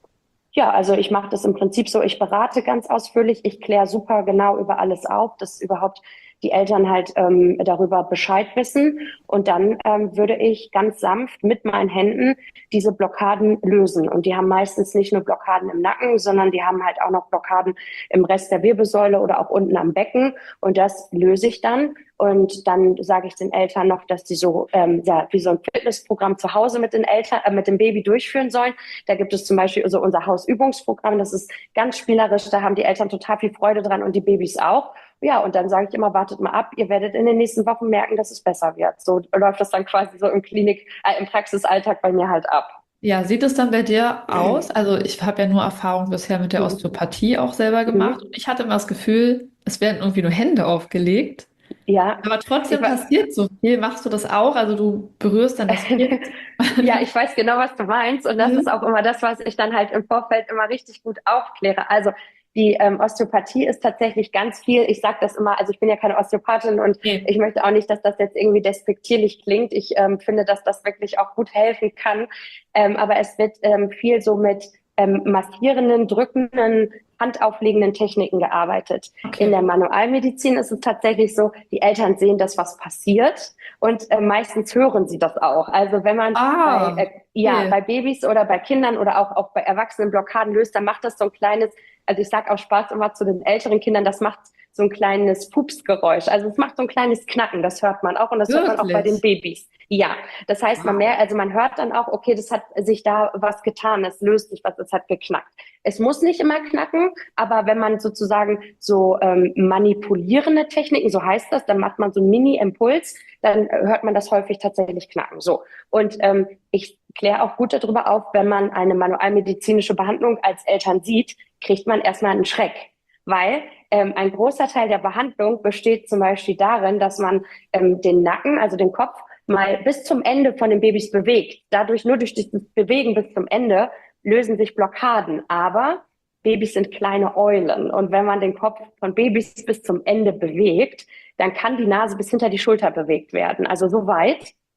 Speaker 2: Ja, also ich mache das im Prinzip so, ich berate ganz ausführlich, ich kläre super genau über alles auf, dass überhaupt die Eltern halt darüber Bescheid wissen. Und dann würde ich ganz sanft mit meinen Händen diese Blockaden lösen. Und die haben meistens nicht nur Blockaden im Nacken, sondern die haben halt auch noch Blockaden im Rest der Wirbelsäule oder auch unten am Becken. Und das löse ich dann. Und dann sage ich den Eltern noch, dass die so ja, wie so ein Fitnessprogramm zu Hause mit den Eltern, mit dem Baby durchführen sollen. Da gibt es zum Beispiel so unser Hausübungsprogramm. Das ist ganz spielerisch. Da haben die Eltern total viel Freude dran und die Babys auch. Ja, und dann sage ich immer, wartet mal ab. Ihr werdet in den nächsten Wochen merken, dass es besser wird. So läuft das dann quasi so im Praxisalltag bei mir halt ab.
Speaker 1: Ja, sieht es dann bei dir aus? Also ich habe ja nur Erfahrung bisher mit der
Speaker 2: Mhm.
Speaker 1: Osteopathie auch selber gemacht.
Speaker 2: Mhm.
Speaker 1: Und ich hatte immer das Gefühl, es werden irgendwie nur Hände aufgelegt.
Speaker 2: Ja,
Speaker 1: Aber
Speaker 2: ich
Speaker 1: trotzdem
Speaker 2: war,
Speaker 1: passiert so viel. Machst du das auch? Also du berührst dann das Kind.
Speaker 2: ja, ich weiß genau, was du meinst. Und das ist
Speaker 1: Mhm.
Speaker 2: auch immer das, was ich dann halt im Vorfeld immer richtig gut aufkläre. Also die Osteopathie ist tatsächlich ganz viel. Ich sage das immer, also ich bin ja keine Osteopathin und
Speaker 1: Nee.
Speaker 2: ich möchte auch nicht, dass das jetzt irgendwie despektierlich klingt. Ich finde, dass das wirklich auch gut helfen kann. Aber es wird viel so mit massierenden, drückenden, handauflegenden Techniken gearbeitet. In
Speaker 1: Okay.
Speaker 2: der Manualmedizin ist es tatsächlich so, die Eltern sehen das, was passiert und meistens hören sie das auch. Also wenn man
Speaker 1: Ah,
Speaker 2: ja,
Speaker 1: okay.
Speaker 2: bei Babys oder bei Kindern oder auch bei Erwachsenen Blockaden löst, dann macht das so ein kleines, also ich sage auch Spaß immer zu den älteren Kindern, das macht so ein kleines Pupsgeräusch. Also es macht so ein kleines Knacken, das hört man auch und das hört man auch bei den
Speaker 1: Wirklich?
Speaker 2: Babys. Ja, das heißt,
Speaker 1: Wow.
Speaker 2: also man hört dann auch, okay, das hat sich da was getan, es löst sich was, es hat geknackt. Es muss nicht immer knacken, aber wenn man sozusagen so manipulierende Techniken, so heißt das, dann macht man so einen Mini-Impuls, dann hört man das häufig tatsächlich knacken. So. Und ich kläre auch gut darüber auf, wenn man eine manualmedizinische Behandlung als Eltern sieht, kriegt man erstmal einen Schreck. Weil ein großer Teil der Behandlung besteht zum Beispiel darin, dass man den Nacken, also den Kopf, mal bis zum Ende von den Babys bewegt. Dadurch, nur durch das Bewegen bis zum Ende, lösen sich Blockaden. Aber Babys sind kleine Eulen. Und wenn man den Kopf von Babys bis zum Ende bewegt, dann kann die Nase bis hinter die Schulter bewegt werden. Also so weit.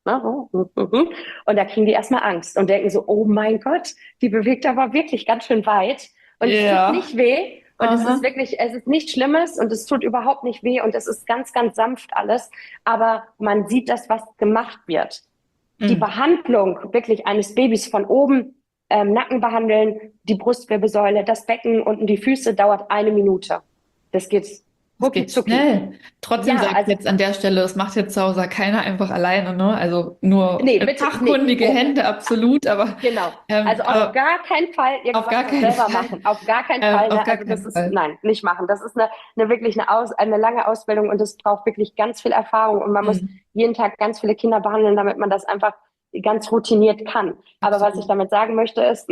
Speaker 2: Ne? Und da kriegen die erstmal Angst und denken so, oh mein Gott, die bewegt aber wirklich ganz schön weit und es tut
Speaker 1: Ja.
Speaker 2: nicht weh. Und es ist
Speaker 1: Aha.
Speaker 2: wirklich, es ist nichts Schlimmes und es tut überhaupt nicht weh und es ist ganz, ganz sanft alles. Aber man sieht das, was gemacht wird. Die
Speaker 1: Hm.
Speaker 2: Behandlung wirklich eines Babys von oben, Nacken behandeln, die Brustwirbelsäule, das Becken und die Füße dauert 1 Minute. Das geht
Speaker 1: Es
Speaker 2: rucki
Speaker 1: geht
Speaker 2: zucki.
Speaker 1: schnell. Trotzdem
Speaker 2: Ja,
Speaker 1: sage ich
Speaker 2: also,
Speaker 1: jetzt an der Stelle, das macht jetzt zu Hause keiner einfach alleine, ne? Also nur
Speaker 2: nee, bitte, nee.
Speaker 1: fachkundige Hände, absolut,
Speaker 2: Genau. Also auf
Speaker 1: aber
Speaker 2: gar keinen Fall
Speaker 1: auf
Speaker 2: irgendwas
Speaker 1: gar
Speaker 2: noch
Speaker 1: keinen
Speaker 2: selber
Speaker 1: Fall.
Speaker 2: machen. Auf gar keinen Fall.
Speaker 1: Auf
Speaker 2: Ne?
Speaker 1: gar
Speaker 2: Also das
Speaker 1: keinen
Speaker 2: ist,
Speaker 1: Fall.
Speaker 2: nein, nicht machen. Das ist wirklich eine lange Ausbildung und das braucht wirklich ganz viel Erfahrung und man muss
Speaker 1: Hm.
Speaker 2: jeden Tag ganz viele Kinder behandeln, damit man das einfach ganz routiniert kann. Aber was ich
Speaker 1: Absolut.
Speaker 2: damit sagen möchte, ist,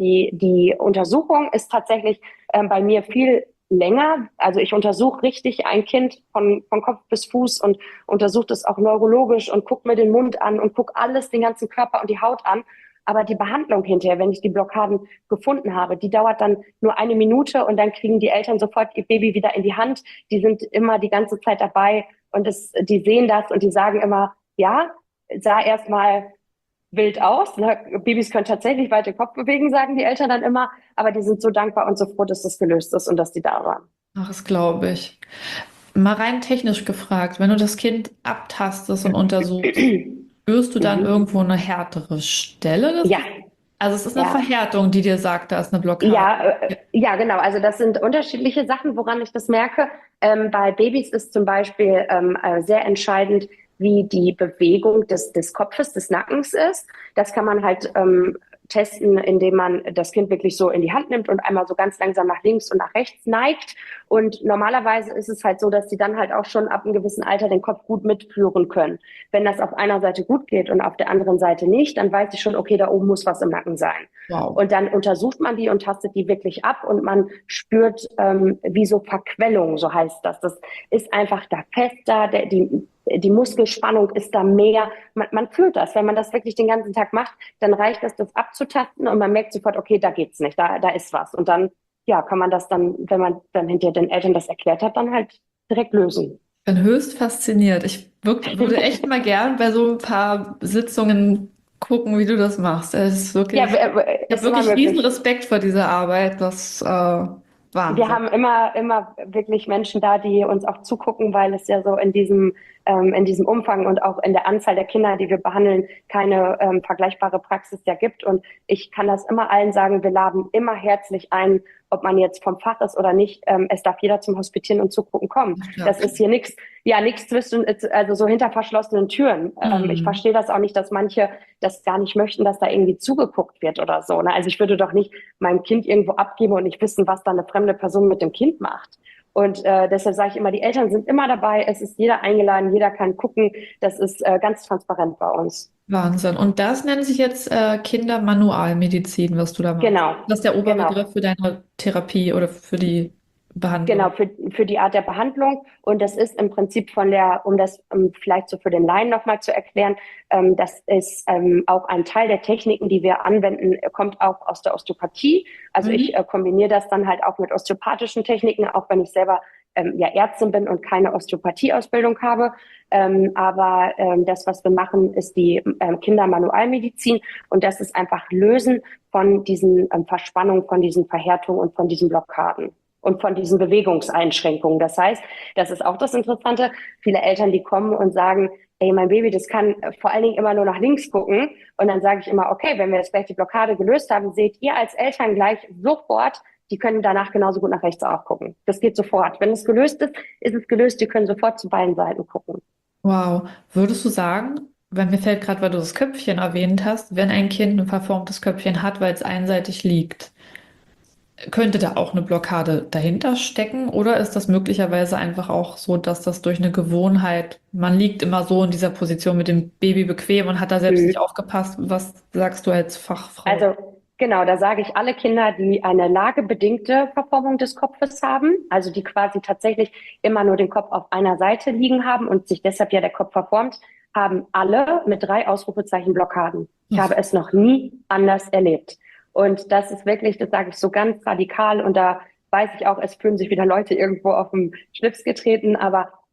Speaker 2: die Untersuchung ist tatsächlich bei mir viel länger. Also ich untersuche richtig ein Kind von Kopf bis Fuß und untersuche das auch neurologisch und gucke mir den Mund an und gucke alles, den ganzen Körper und die Haut an. Aber die Behandlung hinterher, wenn ich die Blockaden gefunden habe, die dauert dann nur 1 Minute und dann kriegen die Eltern sofort ihr Baby wieder in die Hand. Die sind immer die ganze Zeit dabei und die sehen das und die sagen immer, ja, sah erstmal wild aus. Ne? Babys können tatsächlich weit den Kopf bewegen, sagen die Eltern dann immer, aber die sind so dankbar und so froh, dass das gelöst ist und dass die da waren.
Speaker 1: Ach, das glaube ich. Mal rein technisch gefragt, wenn du das Kind abtastest und untersuchst, spürst du dann
Speaker 2: Mhm.
Speaker 1: irgendwo eine härtere Stelle?
Speaker 2: Ja,
Speaker 1: Also es ist eine
Speaker 2: ja.
Speaker 1: Verhärtung, die dir sagt, da ist eine Blockade.
Speaker 2: Ja, genau. Also das sind unterschiedliche Sachen, woran ich das merke. Bei Babys ist zum Beispiel sehr entscheidend, wie die Bewegung des Kopfes, des Nackens ist. Das kann man halt testen, indem man das Kind wirklich so in die Hand nimmt und einmal so ganz langsam nach links und nach rechts neigt. Und normalerweise ist es halt so, dass die dann halt auch schon ab einem gewissen Alter den Kopf gut mitführen können. Wenn das auf einer Seite gut geht und auf der anderen Seite nicht, dann weiß ich schon, okay, da oben muss was im Nacken sein.
Speaker 1: Wow.
Speaker 2: Und dann untersucht man die und tastet die wirklich ab und man spürt, wie so Verquellung, so heißt das. Das ist einfach da fester, die Muskelspannung ist da mehr. Man fühlt das. Wenn man das wirklich den ganzen Tag macht, dann reicht es, das abzutasten und man merkt sofort, okay, da geht's nicht, da ist was. Und dann, ja, kann man das dann, wenn man dann hinter den Eltern das erklärt hat, dann halt direkt lösen.
Speaker 1: Bin höchst fasziniert. Würde echt mal gern bei so ein paar Sitzungen gucken, wie du das machst.
Speaker 2: Ja,
Speaker 1: Ich habe
Speaker 2: ist immer
Speaker 1: wirklich riesen
Speaker 2: möglich.
Speaker 1: Respekt vor dieser Arbeit. Das
Speaker 2: Wir
Speaker 1: Wahnsinn.
Speaker 2: haben immer wirklich Menschen da, die uns auch zugucken, weil es ja so in diesem Umfang und auch in der Anzahl der Kinder, die wir behandeln, keine vergleichbare Praxis ja gibt. Und ich kann das immer allen sagen, wir laden immer herzlich ein, ob man jetzt vom Fach ist oder nicht. Es darf jeder zum Hospitieren und Zugucken kommen. Das
Speaker 1: Stark.
Speaker 2: ist hier nichts, ja, nichts zwischen, also so hinter verschlossenen Türen. Ich
Speaker 1: Hm.
Speaker 2: verstehe das auch nicht, dass manche das gar nicht möchten, dass da irgendwie zugeguckt wird oder so. Ne? Also ich würde doch nicht meinem Kind irgendwo abgeben und nicht wissen, was da eine fremde Person mit dem Kind macht. Und deshalb sage ich immer, die Eltern sind immer dabei, es ist jeder eingeladen, jeder kann gucken. Das ist ganz transparent bei uns.
Speaker 1: Wahnsinn. Und das nennt sich jetzt Kindermanualmedizin, was du da machst.
Speaker 2: Genau,
Speaker 1: Das ist der
Speaker 2: genau.
Speaker 1: Oberbegriff für deine Therapie oder für die
Speaker 2: Genau,
Speaker 1: Behandlung.
Speaker 2: für die Art der Behandlung. Und das ist im Prinzip um das vielleicht so für den Laien nochmal zu erklären, das ist auch ein Teil der Techniken, die wir anwenden, kommt auch aus der Osteopathie. Also ich
Speaker 1: Mhm.
Speaker 2: kombiniere das dann halt auch mit osteopathischen Techniken, auch wenn ich selber ja Ärztin bin und keine Osteopathieausbildung habe. Aber das, was wir machen, ist die Kindermanualmedizin. Und das ist einfach Lösen von diesen Verspannungen, von diesen Verhärtungen und von diesen Blockaden und von diesen Bewegungseinschränkungen. Das heißt, das ist auch das Interessante, viele Eltern, die kommen und sagen, ey, mein Baby, das kann vor allen Dingen immer nur nach links gucken. Und dann sage ich immer, okay, wenn wir jetzt gleich die Blockade gelöst haben, seht ihr als Eltern gleich sofort, die können danach genauso gut nach rechts auch gucken. Das geht sofort. Wenn es gelöst ist, ist es gelöst. Die können sofort zu beiden Seiten gucken.
Speaker 1: Wow. Würdest du sagen, weil mir fällt gerade, weil du das Köpfchen erwähnt hast, wenn ein Kind ein verformtes Köpfchen hat, weil es einseitig liegt, könnte da auch eine Blockade dahinter stecken? Oder ist das möglicherweise einfach auch so, dass das durch eine Gewohnheit, man liegt immer so in dieser Position mit dem Baby bequem und hat da selbst nicht
Speaker 2: Mhm.
Speaker 1: aufgepasst? Was sagst du als Fachfrau?
Speaker 2: Also genau, da sage ich alle Kinder, die eine lagebedingte Verformung des Kopfes haben, also die quasi tatsächlich immer nur den Kopf auf einer Seite liegen haben und sich deshalb ja der Kopf verformt, haben alle mit 3 Ausrufezeichen Blockaden. Ich habe es noch nie anders erlebt. Und das ist wirklich, das sage ich so ganz radikal und da weiß ich auch, es fühlen sich wieder Leute irgendwo auf den Schlips getreten, aber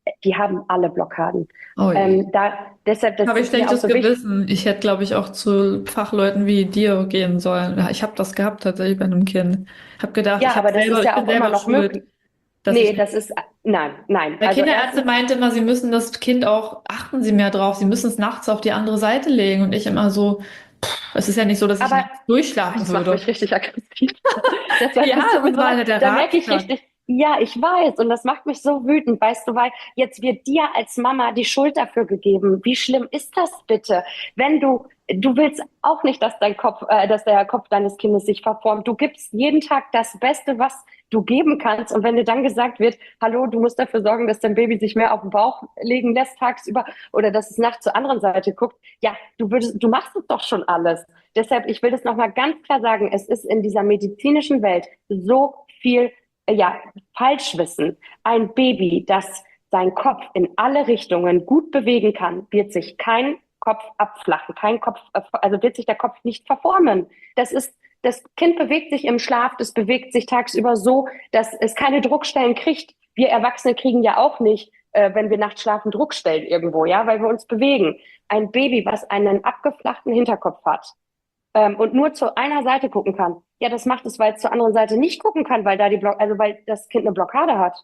Speaker 2: die haben alle Blockaden.
Speaker 1: Oh je.
Speaker 2: Da, deshalb, das
Speaker 1: Habe ich
Speaker 2: ist mir auch
Speaker 1: schlechtes
Speaker 2: so wichtig.
Speaker 1: Gewissen. Ich hätte, glaube ich, auch zu Fachleuten wie dir gehen sollen. Ja, ich habe das gehabt tatsächlich bei einem Kind. Habe gedacht,
Speaker 2: Ja, aber das ist
Speaker 1: ich
Speaker 2: ja
Speaker 1: bin
Speaker 2: auch immer
Speaker 1: selber
Speaker 2: noch
Speaker 1: schuld,
Speaker 2: möglich.
Speaker 1: dass ich
Speaker 2: Nee,
Speaker 1: nicht.
Speaker 2: das ist, nein, nein.
Speaker 1: Der
Speaker 2: Also
Speaker 1: Kinderärztin
Speaker 2: erstens,
Speaker 1: meinte immer, sie müssen das Kind auch, achten Sie mehr drauf, Sie müssen es nachts auf die andere Seite legen. Und ich immer so, es ist ja nicht so, dass ich
Speaker 2: aber
Speaker 1: nachts durchschlafen
Speaker 2: das macht
Speaker 1: würde.
Speaker 2: mich richtig aggressiv. Das
Speaker 1: Ja,
Speaker 2: tut mir
Speaker 1: das
Speaker 2: so
Speaker 1: war
Speaker 2: leid.
Speaker 1: halt der
Speaker 2: Da merke ich
Speaker 1: Ratschlag.
Speaker 2: richtig, ja, ich weiß. Und das macht mich so wütend, weißt du, weil jetzt wird dir als Mama die Schuld dafür gegeben. Wie schlimm ist das bitte? Wenn du willst auch nicht, dass dass der Kopf deines Kindes sich verformt. Du gibst jeden Tag das Beste, was du geben kannst. Und wenn dir dann gesagt wird, hallo, du musst dafür sorgen, dass dein Baby sich mehr auf den Bauch legen lässt tagsüber oder dass es nachts zur anderen Seite guckt, ja, du machst es doch schon alles. Deshalb, ich will das nochmal ganz klar sagen, es ist in dieser medizinischen Welt so viel, ja, Falschwissen. Ein Baby, das seinen Kopf in alle Richtungen gut bewegen kann, wird sich kein Kopf abflachen, kein Kopf, also wird sich der Kopf nicht verformen. Das Kind bewegt sich im Schlaf, das bewegt sich tagsüber so, dass es keine Druckstellen kriegt. Wir Erwachsene kriegen ja auch nicht, wenn wir nachts schlafen, Druckstellen irgendwo, ja, weil wir uns bewegen. Ein Baby, was einen abgeflachten Hinterkopf hat, und nur zu einer Seite gucken kann. Ja, das macht es, weil es zur anderen Seite nicht gucken kann, weil da also weil das Kind eine Blockade hat.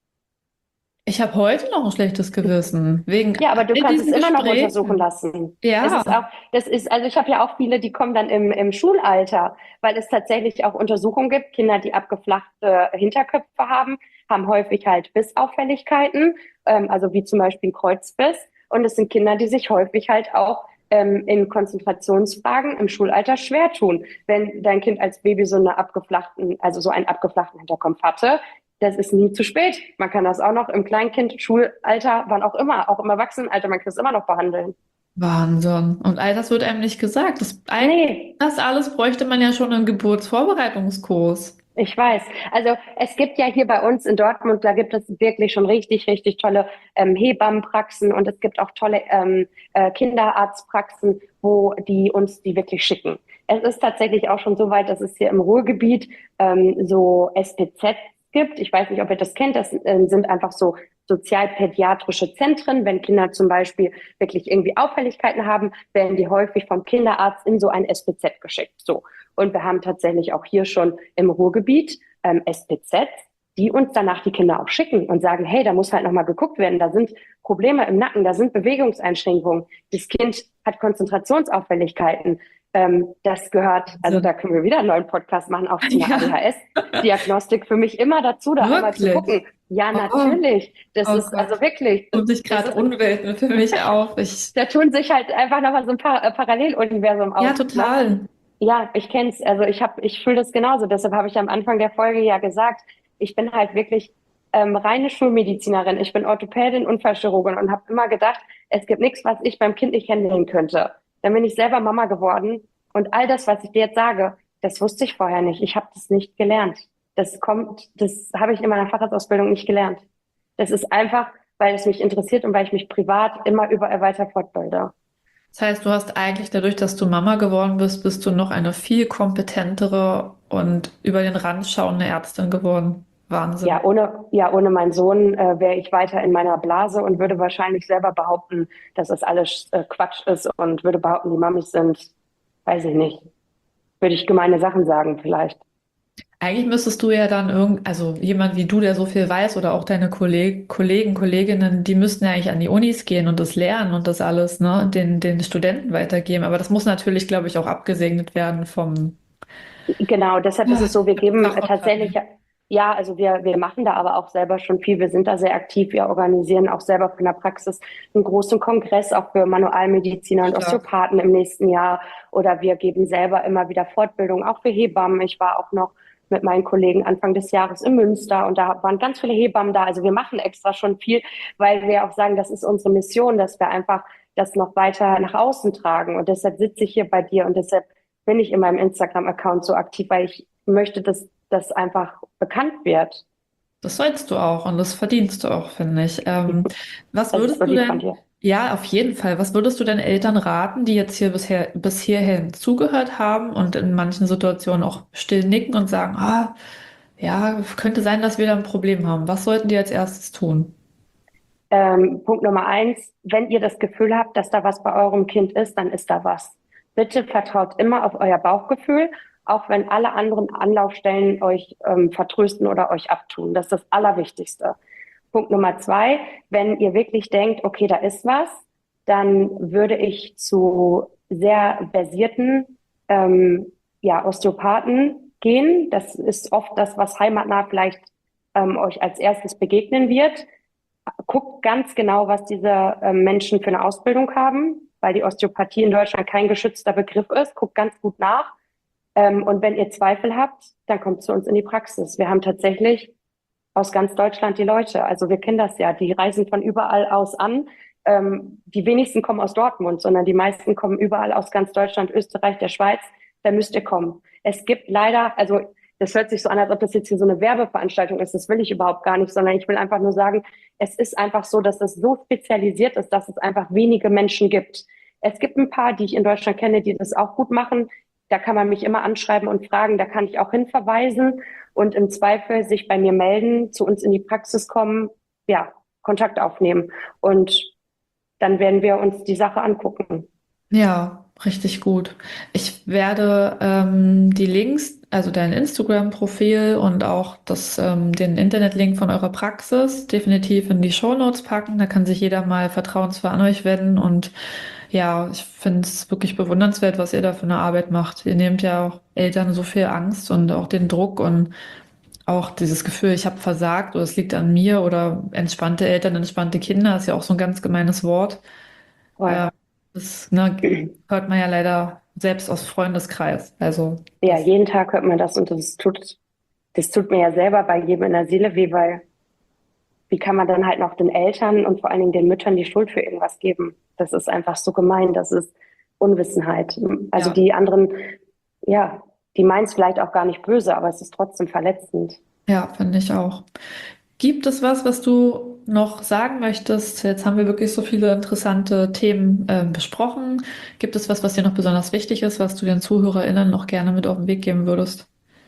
Speaker 1: Ich habe heute noch ein schlechtes Gewissen wegen
Speaker 2: Ja, aber du
Speaker 1: all
Speaker 2: kannst es
Speaker 1: diesen
Speaker 2: immer noch untersuchen
Speaker 1: Gesprächen.
Speaker 2: lassen. Es
Speaker 1: Ja,
Speaker 2: ist auch, also ich habe ja auch viele, die kommen dann im Schulalter, weil es tatsächlich auch Untersuchungen gibt. Kinder, die abgeflachte Hinterköpfe haben, haben häufig halt Bissauffälligkeiten, also wie zum Beispiel ein Kreuzbiss. Und es sind Kinder, die sich häufig halt auch in Konzentrationsfragen im Schulalter schwer tun. Wenn dein Kind als Baby also so einen abgeflachten Hinterkopf hatte, das ist nie zu spät. Man kann das auch noch im Kleinkind, Schulalter, wann auch immer, auch im Erwachsenenalter, man kann es immer noch behandeln.
Speaker 1: Wahnsinn. Und all das wird einem nicht gesagt.
Speaker 2: Nee,
Speaker 1: Das alles bräuchte man ja schon im Geburtsvorbereitungskurs.
Speaker 2: ich weiß. Also es gibt ja hier bei uns in Dortmund, da gibt es wirklich schon richtig, richtig tolle Hebammenpraxen und es gibt auch tolle Kinderarztpraxen, wo die uns die wirklich schicken. Es ist tatsächlich auch schon so weit, dass es hier im Ruhrgebiet so SPZ gibt. Ich weiß nicht, ob ihr das kennt. Das sind einfach so sozialpädiatrische Zentren. Wenn Kinder zum Beispiel wirklich irgendwie Auffälligkeiten haben, werden die häufig vom Kinderarzt in so ein SPZ geschickt. So. Und wir haben tatsächlich auch hier schon im Ruhrgebiet SPZ, die uns danach die Kinder auch schicken und sagen, hey, da muss halt nochmal geguckt werden, da sind Probleme im Nacken, da sind Bewegungseinschränkungen, das Kind hat Konzentrationsauffälligkeiten. Das gehört, also
Speaker 1: Wahnsinn.
Speaker 2: da können wir wieder einen neuen Podcast machen, auch zu einer
Speaker 1: Ja,
Speaker 2: ADHS-Diagnostik für mich immer dazu, da einmal zu
Speaker 1: wirklich.
Speaker 2: gucken. Ja,
Speaker 1: Oh,
Speaker 2: natürlich. Das
Speaker 1: oh
Speaker 2: ist also
Speaker 1: Gott.
Speaker 2: wirklich,
Speaker 1: Tun sich
Speaker 2: das
Speaker 1: gerade
Speaker 2: ist,
Speaker 1: Unwelten für mich auf.
Speaker 2: da tun sich halt einfach nochmal so ein paar Paralleluniversum
Speaker 1: Ja,
Speaker 2: auf. Ne?
Speaker 1: total.
Speaker 2: Ja, ich kenn's. Also ich fühle das genauso. Deshalb habe ich am Anfang der Folge ja gesagt, ich bin halt wirklich reine Schulmedizinerin. Ich bin Orthopädin, Unfallchirurgin und habe immer gedacht, es gibt nichts, was ich beim Kind nicht handeln könnte. Dann bin ich selber Mama geworden und all das, was ich dir jetzt sage, das wusste ich vorher nicht. Ich habe das nicht gelernt. Das habe ich in meiner Facharztausbildung nicht gelernt. Das ist einfach, weil es mich interessiert und weil ich mich privat immer überall weiter fortbilde.
Speaker 1: Das heißt, du hast eigentlich dadurch, dass du Mama geworden bist, bist du noch eine viel kompetentere und über den Rand schauende Ärztin geworden. Wahnsinn.
Speaker 2: Ja, ohne meinen Sohn wäre ich weiter in meiner Blase und würde wahrscheinlich selber behaupten, dass das alles Quatsch ist und würde behaupten, die Mamis sind, weiß ich nicht, würde ich gemeine Sachen sagen vielleicht.
Speaker 1: Eigentlich müsstest du ja dann also jemand wie du, der so viel weiß, oder auch deine Kollegen, Kolleginnen, die müssten ja eigentlich an die Unis gehen und das lernen und das alles, ne, den Studenten weitergeben. Aber das muss natürlich, glaube ich, auch abgesegnet werden vom
Speaker 2: Genau, deshalb ist es so, wir geben tatsächlich,
Speaker 1: Fachverteilung.
Speaker 2: ja, also wir machen da aber auch selber schon viel. Wir sind da sehr aktiv. Wir organisieren auch selber von der Praxis einen großen Kongress, auch für Manualmediziner und
Speaker 1: Stark.
Speaker 2: Osteopathen im nächsten Jahr. Oder wir geben selber immer wieder Fortbildung, auch für Hebammen. Ich war auch noch mit meinen Kollegen Anfang des Jahres in Münster und da waren ganz viele Hebammen da. Also wir machen extra schon viel, weil wir auch sagen, das ist unsere Mission, dass wir einfach das noch weiter nach außen tragen. Und deshalb sitze ich hier bei dir und deshalb bin ich in meinem Instagram-Account so aktiv, weil ich möchte, dass das einfach bekannt wird.
Speaker 1: Das sollst du auch und das verdienst du auch, finde ich. Was
Speaker 2: Das ist
Speaker 1: würdest
Speaker 2: so
Speaker 1: du
Speaker 2: lieb von
Speaker 1: denn,
Speaker 2: dir.
Speaker 1: ja, auf jeden Fall, was würdest du denn Eltern raten, die jetzt hier bis hierhin zugehört haben und in manchen Situationen auch still nicken und sagen, ah, ja, könnte sein, dass wir da ein Problem haben. Was sollten die als erstes tun?
Speaker 2: Punkt Nummer eins, wenn ihr das Gefühl habt, dass da was bei eurem Kind ist, dann ist da was. Bitte vertraut immer auf euer Bauchgefühl, auch wenn alle anderen Anlaufstellen euch vertrösten oder euch abtun. Das ist das Allerwichtigste. Punkt Nummer zwei, wenn ihr wirklich denkt, okay, da ist was, dann würde ich zu sehr versierten Osteopathen gehen. Das ist oft das, was heimatnah vielleicht euch als erstes begegnen wird. Guckt ganz genau, was diese Menschen für eine Ausbildung haben, weil die Osteopathie in Deutschland kein geschützter Begriff ist. Guckt ganz gut nach. Und wenn ihr Zweifel habt, dann kommt zu uns in die Praxis. Wir haben tatsächlich aus ganz Deutschland die Leute. Also wir kennen das ja. Die reisen von überall aus an. Die wenigsten kommen aus Dortmund, sondern die meisten kommen überall aus ganz Deutschland, Österreich, der Schweiz. Da müsst ihr kommen. Es gibt leider, also das hört sich so an, als ob das jetzt hier so eine Werbeveranstaltung ist. Das will ich überhaupt gar nicht, sondern ich will einfach nur sagen, es ist einfach so, dass es so spezialisiert ist, dass es einfach wenige Menschen gibt. Es gibt ein paar, die ich in Deutschland kenne, die das auch gut machen. Da kann man mich immer anschreiben und fragen, da kann ich auch hinverweisen und im Zweifel sich bei mir melden, zu uns in die Praxis kommen, ja, Kontakt aufnehmen. Und dann werden wir uns die Sache angucken.
Speaker 1: Ja, richtig gut. Ich werde die Links, also dein Instagram-Profil und auch den Internetlink von eurer Praxis definitiv in die Shownotes packen. Da kann sich jeder mal vertrauensvoll an euch wenden. Und ja, ich finde es wirklich bewundernswert, was ihr da für eine Arbeit macht. Ihr nehmt ja auch Eltern so viel Angst und auch den Druck und auch dieses Gefühl, ich habe versagt oder es liegt an mir oder entspannte Eltern, entspannte Kinder ist ja auch so ein ganz gemeines Wort.
Speaker 2: Voll.
Speaker 1: Ja, das, ne, hört man ja leider selbst aus Freundeskreis. Also
Speaker 2: Ja,
Speaker 1: das,
Speaker 2: jeden Tag hört man das und das tut mir ja selber bei jedem in der Seele weh, weil wie kann man dann halt noch den Eltern und vor allen Dingen den Müttern die Schuld für irgendwas geben? Das ist einfach so gemein, das ist Unwissenheit. Also
Speaker 1: ja,
Speaker 2: die anderen, ja, die meinen es vielleicht auch gar nicht böse, aber es ist trotzdem verletzend.
Speaker 1: ja, finde ich auch. Gibt es was, was du noch sagen möchtest? Jetzt haben wir wirklich so viele interessante Themen besprochen. Gibt es was, was dir noch besonders wichtig ist, was du den ZuhörerInnen noch gerne mit auf den Weg geben würdest?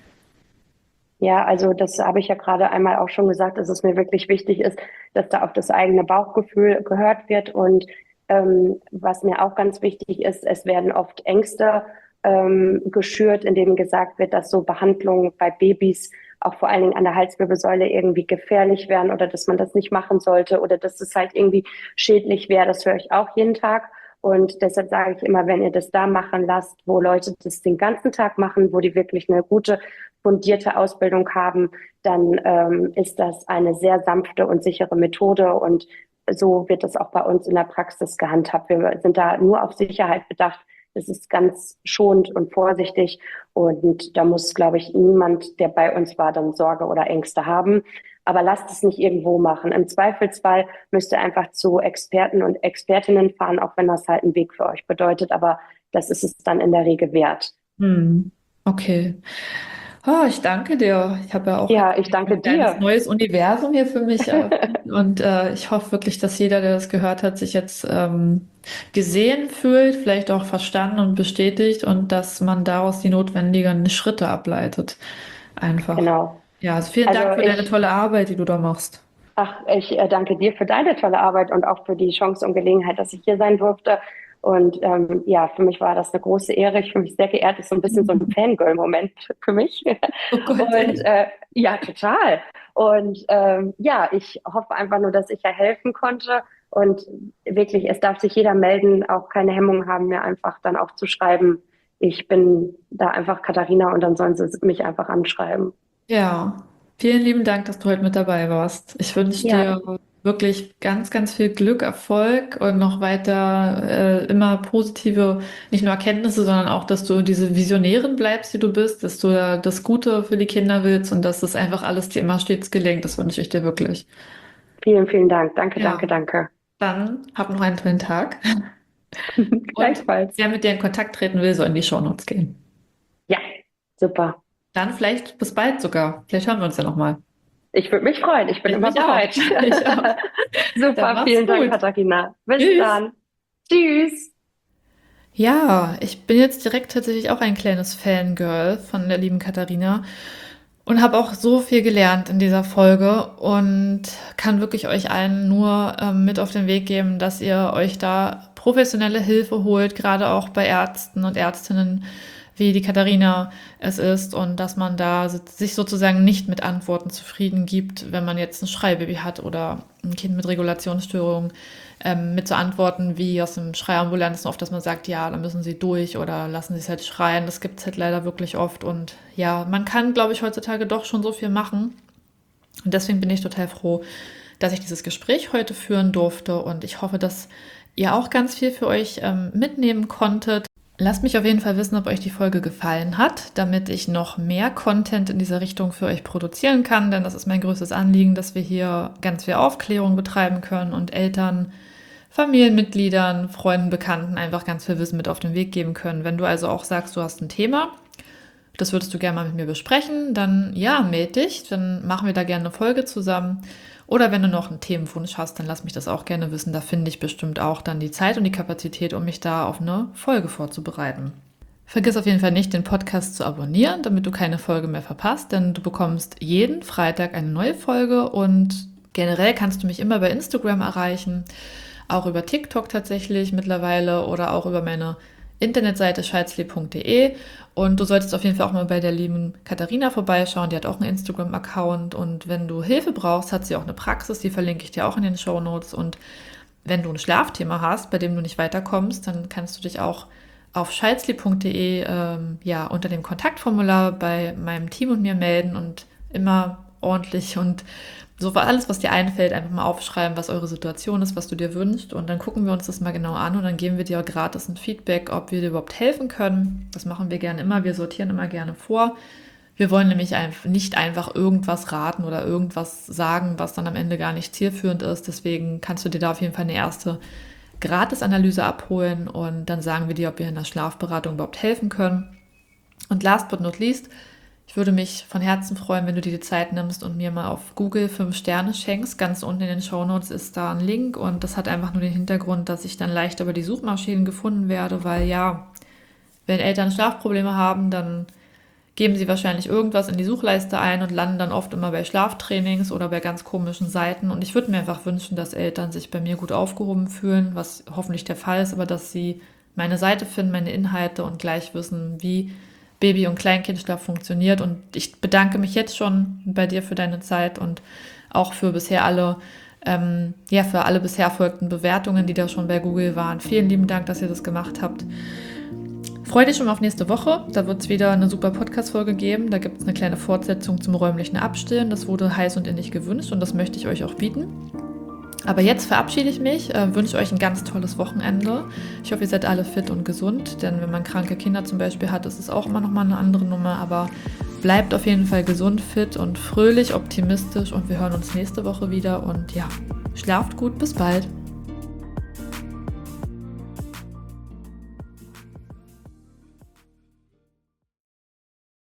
Speaker 2: Ja, also das habe ich ja gerade einmal auch schon gesagt, dass es mir wirklich wichtig ist, dass da auf das eigene Bauchgefühl gehört wird. Und was mir auch ganz wichtig ist, es werden oft Ängste geschürt, in denen gesagt wird, dass so Behandlungen bei Babys auch vor allen Dingen an der Halswirbelsäule irgendwie gefährlich wären oder dass man das nicht machen sollte oder dass es halt irgendwie schädlich wäre. Das höre ich auch jeden Tag. Und deshalb sage ich immer, wenn ihr das da machen lasst, wo Leute das den ganzen Tag machen, wo die wirklich eine gute fundierte Ausbildung haben, dann ist das eine sehr sanfte und sichere Methode und so wird es auch bei uns in der Praxis gehandhabt. Wir sind da nur auf Sicherheit bedacht. Es ist ganz schonend und vorsichtig und da muss, glaube ich, niemand, der bei uns war, dann Sorge oder Ängste haben. Aber lasst es nicht irgendwo machen. Im Zweifelsfall müsst ihr einfach zu Experten und Expertinnen fahren, auch wenn das halt einen Weg für euch bedeutet. Aber das ist es dann in der Regel wert.
Speaker 1: Hm. Okay. Oh, ich danke dir. Ich habe ja auch
Speaker 2: Ja,
Speaker 1: jetzt
Speaker 2: ich danke
Speaker 1: ein kleines
Speaker 2: dir.
Speaker 1: neues Universum hier für mich eröffnet. Und ich hoffe wirklich, dass jeder, der das gehört hat, sich jetzt gesehen fühlt, vielleicht auch verstanden und bestätigt und dass man daraus die notwendigen Schritte ableitet. Einfach.
Speaker 2: Genau.
Speaker 1: Ja, also vielen
Speaker 2: Also
Speaker 1: Dank für deine tolle Arbeit, die du da machst.
Speaker 2: ich danke dir für deine tolle Arbeit und auch für die Chance und Gelegenheit, dass ich hier sein durfte. Und ja, für mich war das eine große Ehre. Ich fühle mich sehr geehrt. Das ist so ein bisschen so ein Fangirl-Moment für mich.
Speaker 1: Oh Gott,
Speaker 2: Und
Speaker 1: ey.
Speaker 2: ja, total. Und ja, ich hoffe einfach nur, dass ich ja helfen konnte. Und wirklich, es darf sich jeder melden, auch keine Hemmung haben, mir einfach dann auch zu schreiben. Ich bin da einfach Katharina und dann sollen sie mich einfach anschreiben.
Speaker 1: Ja, vielen lieben Dank, dass du heute mit dabei warst. Ich wünsche
Speaker 2: Ja,
Speaker 1: dir wirklich ganz, ganz viel Glück, Erfolg und noch weiter immer positive, nicht nur Erkenntnisse, sondern auch, dass du diese Visionärin bleibst, die du bist, dass du da das Gute für die Kinder willst und dass das einfach alles dir immer stets gelingt. Das wünsche ich dir wirklich.
Speaker 2: vielen, vielen Dank. Danke, danke,
Speaker 1: Ja,
Speaker 2: danke.
Speaker 1: dann hab noch einen tollen Tag und
Speaker 2: Gleichfalls.
Speaker 1: wer mit dir in Kontakt treten will, soll in die Shownotes gehen.
Speaker 2: Ja, super.
Speaker 1: Dann vielleicht bis bald sogar. Vielleicht hören wir uns ja nochmal.
Speaker 2: Ich würde mich freuen. Ich bin
Speaker 1: Ich
Speaker 2: immer
Speaker 1: mich auch.
Speaker 2: bereit.
Speaker 1: Ich auch. Dann
Speaker 2: Super,
Speaker 1: mach's
Speaker 2: vielen Dank,
Speaker 1: gut.
Speaker 2: Katharina. Bis
Speaker 1: Tschüss.
Speaker 2: dann. Tschüss.
Speaker 1: Ja, ich bin jetzt direkt tatsächlich auch ein kleines Fangirl von der lieben Katharina. und habe auch so viel gelernt in dieser Folge und kann wirklich euch allen nur mit auf den Weg geben, dass ihr euch da professionelle Hilfe holt, gerade auch bei Ärzten und Ärztinnen, wie die Katharina es ist, und dass man da sich sozusagen nicht mit Antworten zufrieden gibt, wenn man jetzt ein Schreibaby hat oder ein Kind mit Regulationsstörungen, mit so Antworten wie aus dem Schreiambulanzen oft, dass man sagt, ja, dann müssen sie durch oder lassen sie es halt schreien. Das gibt es halt leider wirklich oft. Und ja, man kann, glaube ich, heutzutage doch schon so viel machen. Und deswegen bin ich total froh, dass ich dieses Gespräch heute führen durfte. Und ich hoffe, dass ihr auch ganz viel für euch mitnehmen konntet. Lasst mich auf jeden Fall wissen, ob euch die Folge gefallen hat, damit ich noch mehr Content in dieser Richtung für euch produzieren kann, denn das ist mein größtes Anliegen, dass wir hier ganz viel Aufklärung betreiben können und Eltern, Familienmitgliedern, Freunden, Bekannten einfach ganz viel Wissen mit auf den Weg geben können. Wenn du also auch sagst, du hast ein Thema, das würdest du gerne mal mit mir besprechen, dann ja, melde dich, dann machen wir da gerne eine Folge zusammen. Oder wenn du noch einen Themenwunsch hast, dann lass mich das auch gerne wissen. Da finde ich bestimmt auch dann die Zeit und die Kapazität, um mich da auf eine Folge vorzubereiten. Vergiss auf jeden Fall nicht, den Podcast zu abonnieren, damit du keine Folge mehr verpasst, denn du bekommst jeden Freitag eine neue Folge und generell kannst du mich immer bei Instagram erreichen, auch über TikTok tatsächlich mittlerweile oder auch über meine Internetseite schalzli.de, und du solltest auf jeden Fall auch mal bei der lieben Katharina vorbeischauen, die hat auch einen Instagram-Account, und wenn du Hilfe brauchst, hat sie auch eine Praxis, die verlinke ich dir auch in den Shownotes, und wenn du ein Schlafthema hast, bei dem du nicht weiterkommst, dann kannst du dich auch auf schalzli.de unter dem Kontaktformular bei meinem Team und mir melden und immer ordentlich und so alles, was dir einfällt, einfach mal aufschreiben, was eure Situation ist, was du dir wünschst, und dann gucken wir uns das mal genau an und dann geben wir dir gratis ein Feedback, ob wir dir überhaupt helfen können. Das machen wir gerne immer, wir sortieren immer gerne vor. Wir wollen nämlich nicht einfach irgendwas raten oder irgendwas sagen, was dann am Ende gar nicht zielführend ist. Deswegen kannst du dir da auf jeden Fall eine erste Gratis-Analyse abholen und dann sagen wir dir, ob wir in der Schlafberatung überhaupt helfen können. Und last but not least, ich würde mich von Herzen freuen, wenn du dir die Zeit nimmst und mir mal auf Google 5 Sterne schenkst. Ganz unten in den Shownotes ist da ein Link und das hat einfach nur den Hintergrund, dass ich dann leichter über die Suchmaschinen gefunden werde, weil ja, wenn Eltern Schlafprobleme haben, dann geben sie wahrscheinlich irgendwas in die Suchleiste ein und landen dann oft immer bei Schlaftrainings oder bei ganz komischen Seiten. Und ich würde mir einfach wünschen, dass Eltern sich bei mir gut aufgehoben fühlen, was hoffentlich der Fall ist, aber dass sie meine Seite finden, meine Inhalte und gleich wissen, wie Baby- und Kleinkindschlaf funktioniert. Und ich bedanke mich jetzt schon bei dir für deine Zeit und auch für bisher alle bisher erfolgten Bewertungen, die da schon bei Google waren. Vielen lieben Dank, dass ihr das gemacht habt. Freue dich schon auf nächste Woche. Da wird es wieder eine super Podcast-Folge geben. Da gibt es eine kleine Fortsetzung zum räumlichen Abstillen. Das wurde heiß und innig gewünscht und das möchte ich euch auch bieten. Aber jetzt verabschiede ich mich, wünsche euch ein ganz tolles Wochenende. Ich hoffe, ihr seid alle fit und gesund, denn wenn man kranke Kinder zum Beispiel hat, ist es auch immer noch mal eine andere Nummer. Aber bleibt auf jeden Fall gesund, fit und fröhlich, optimistisch, und wir hören uns nächste Woche wieder. Und ja, schlaft gut, bis bald.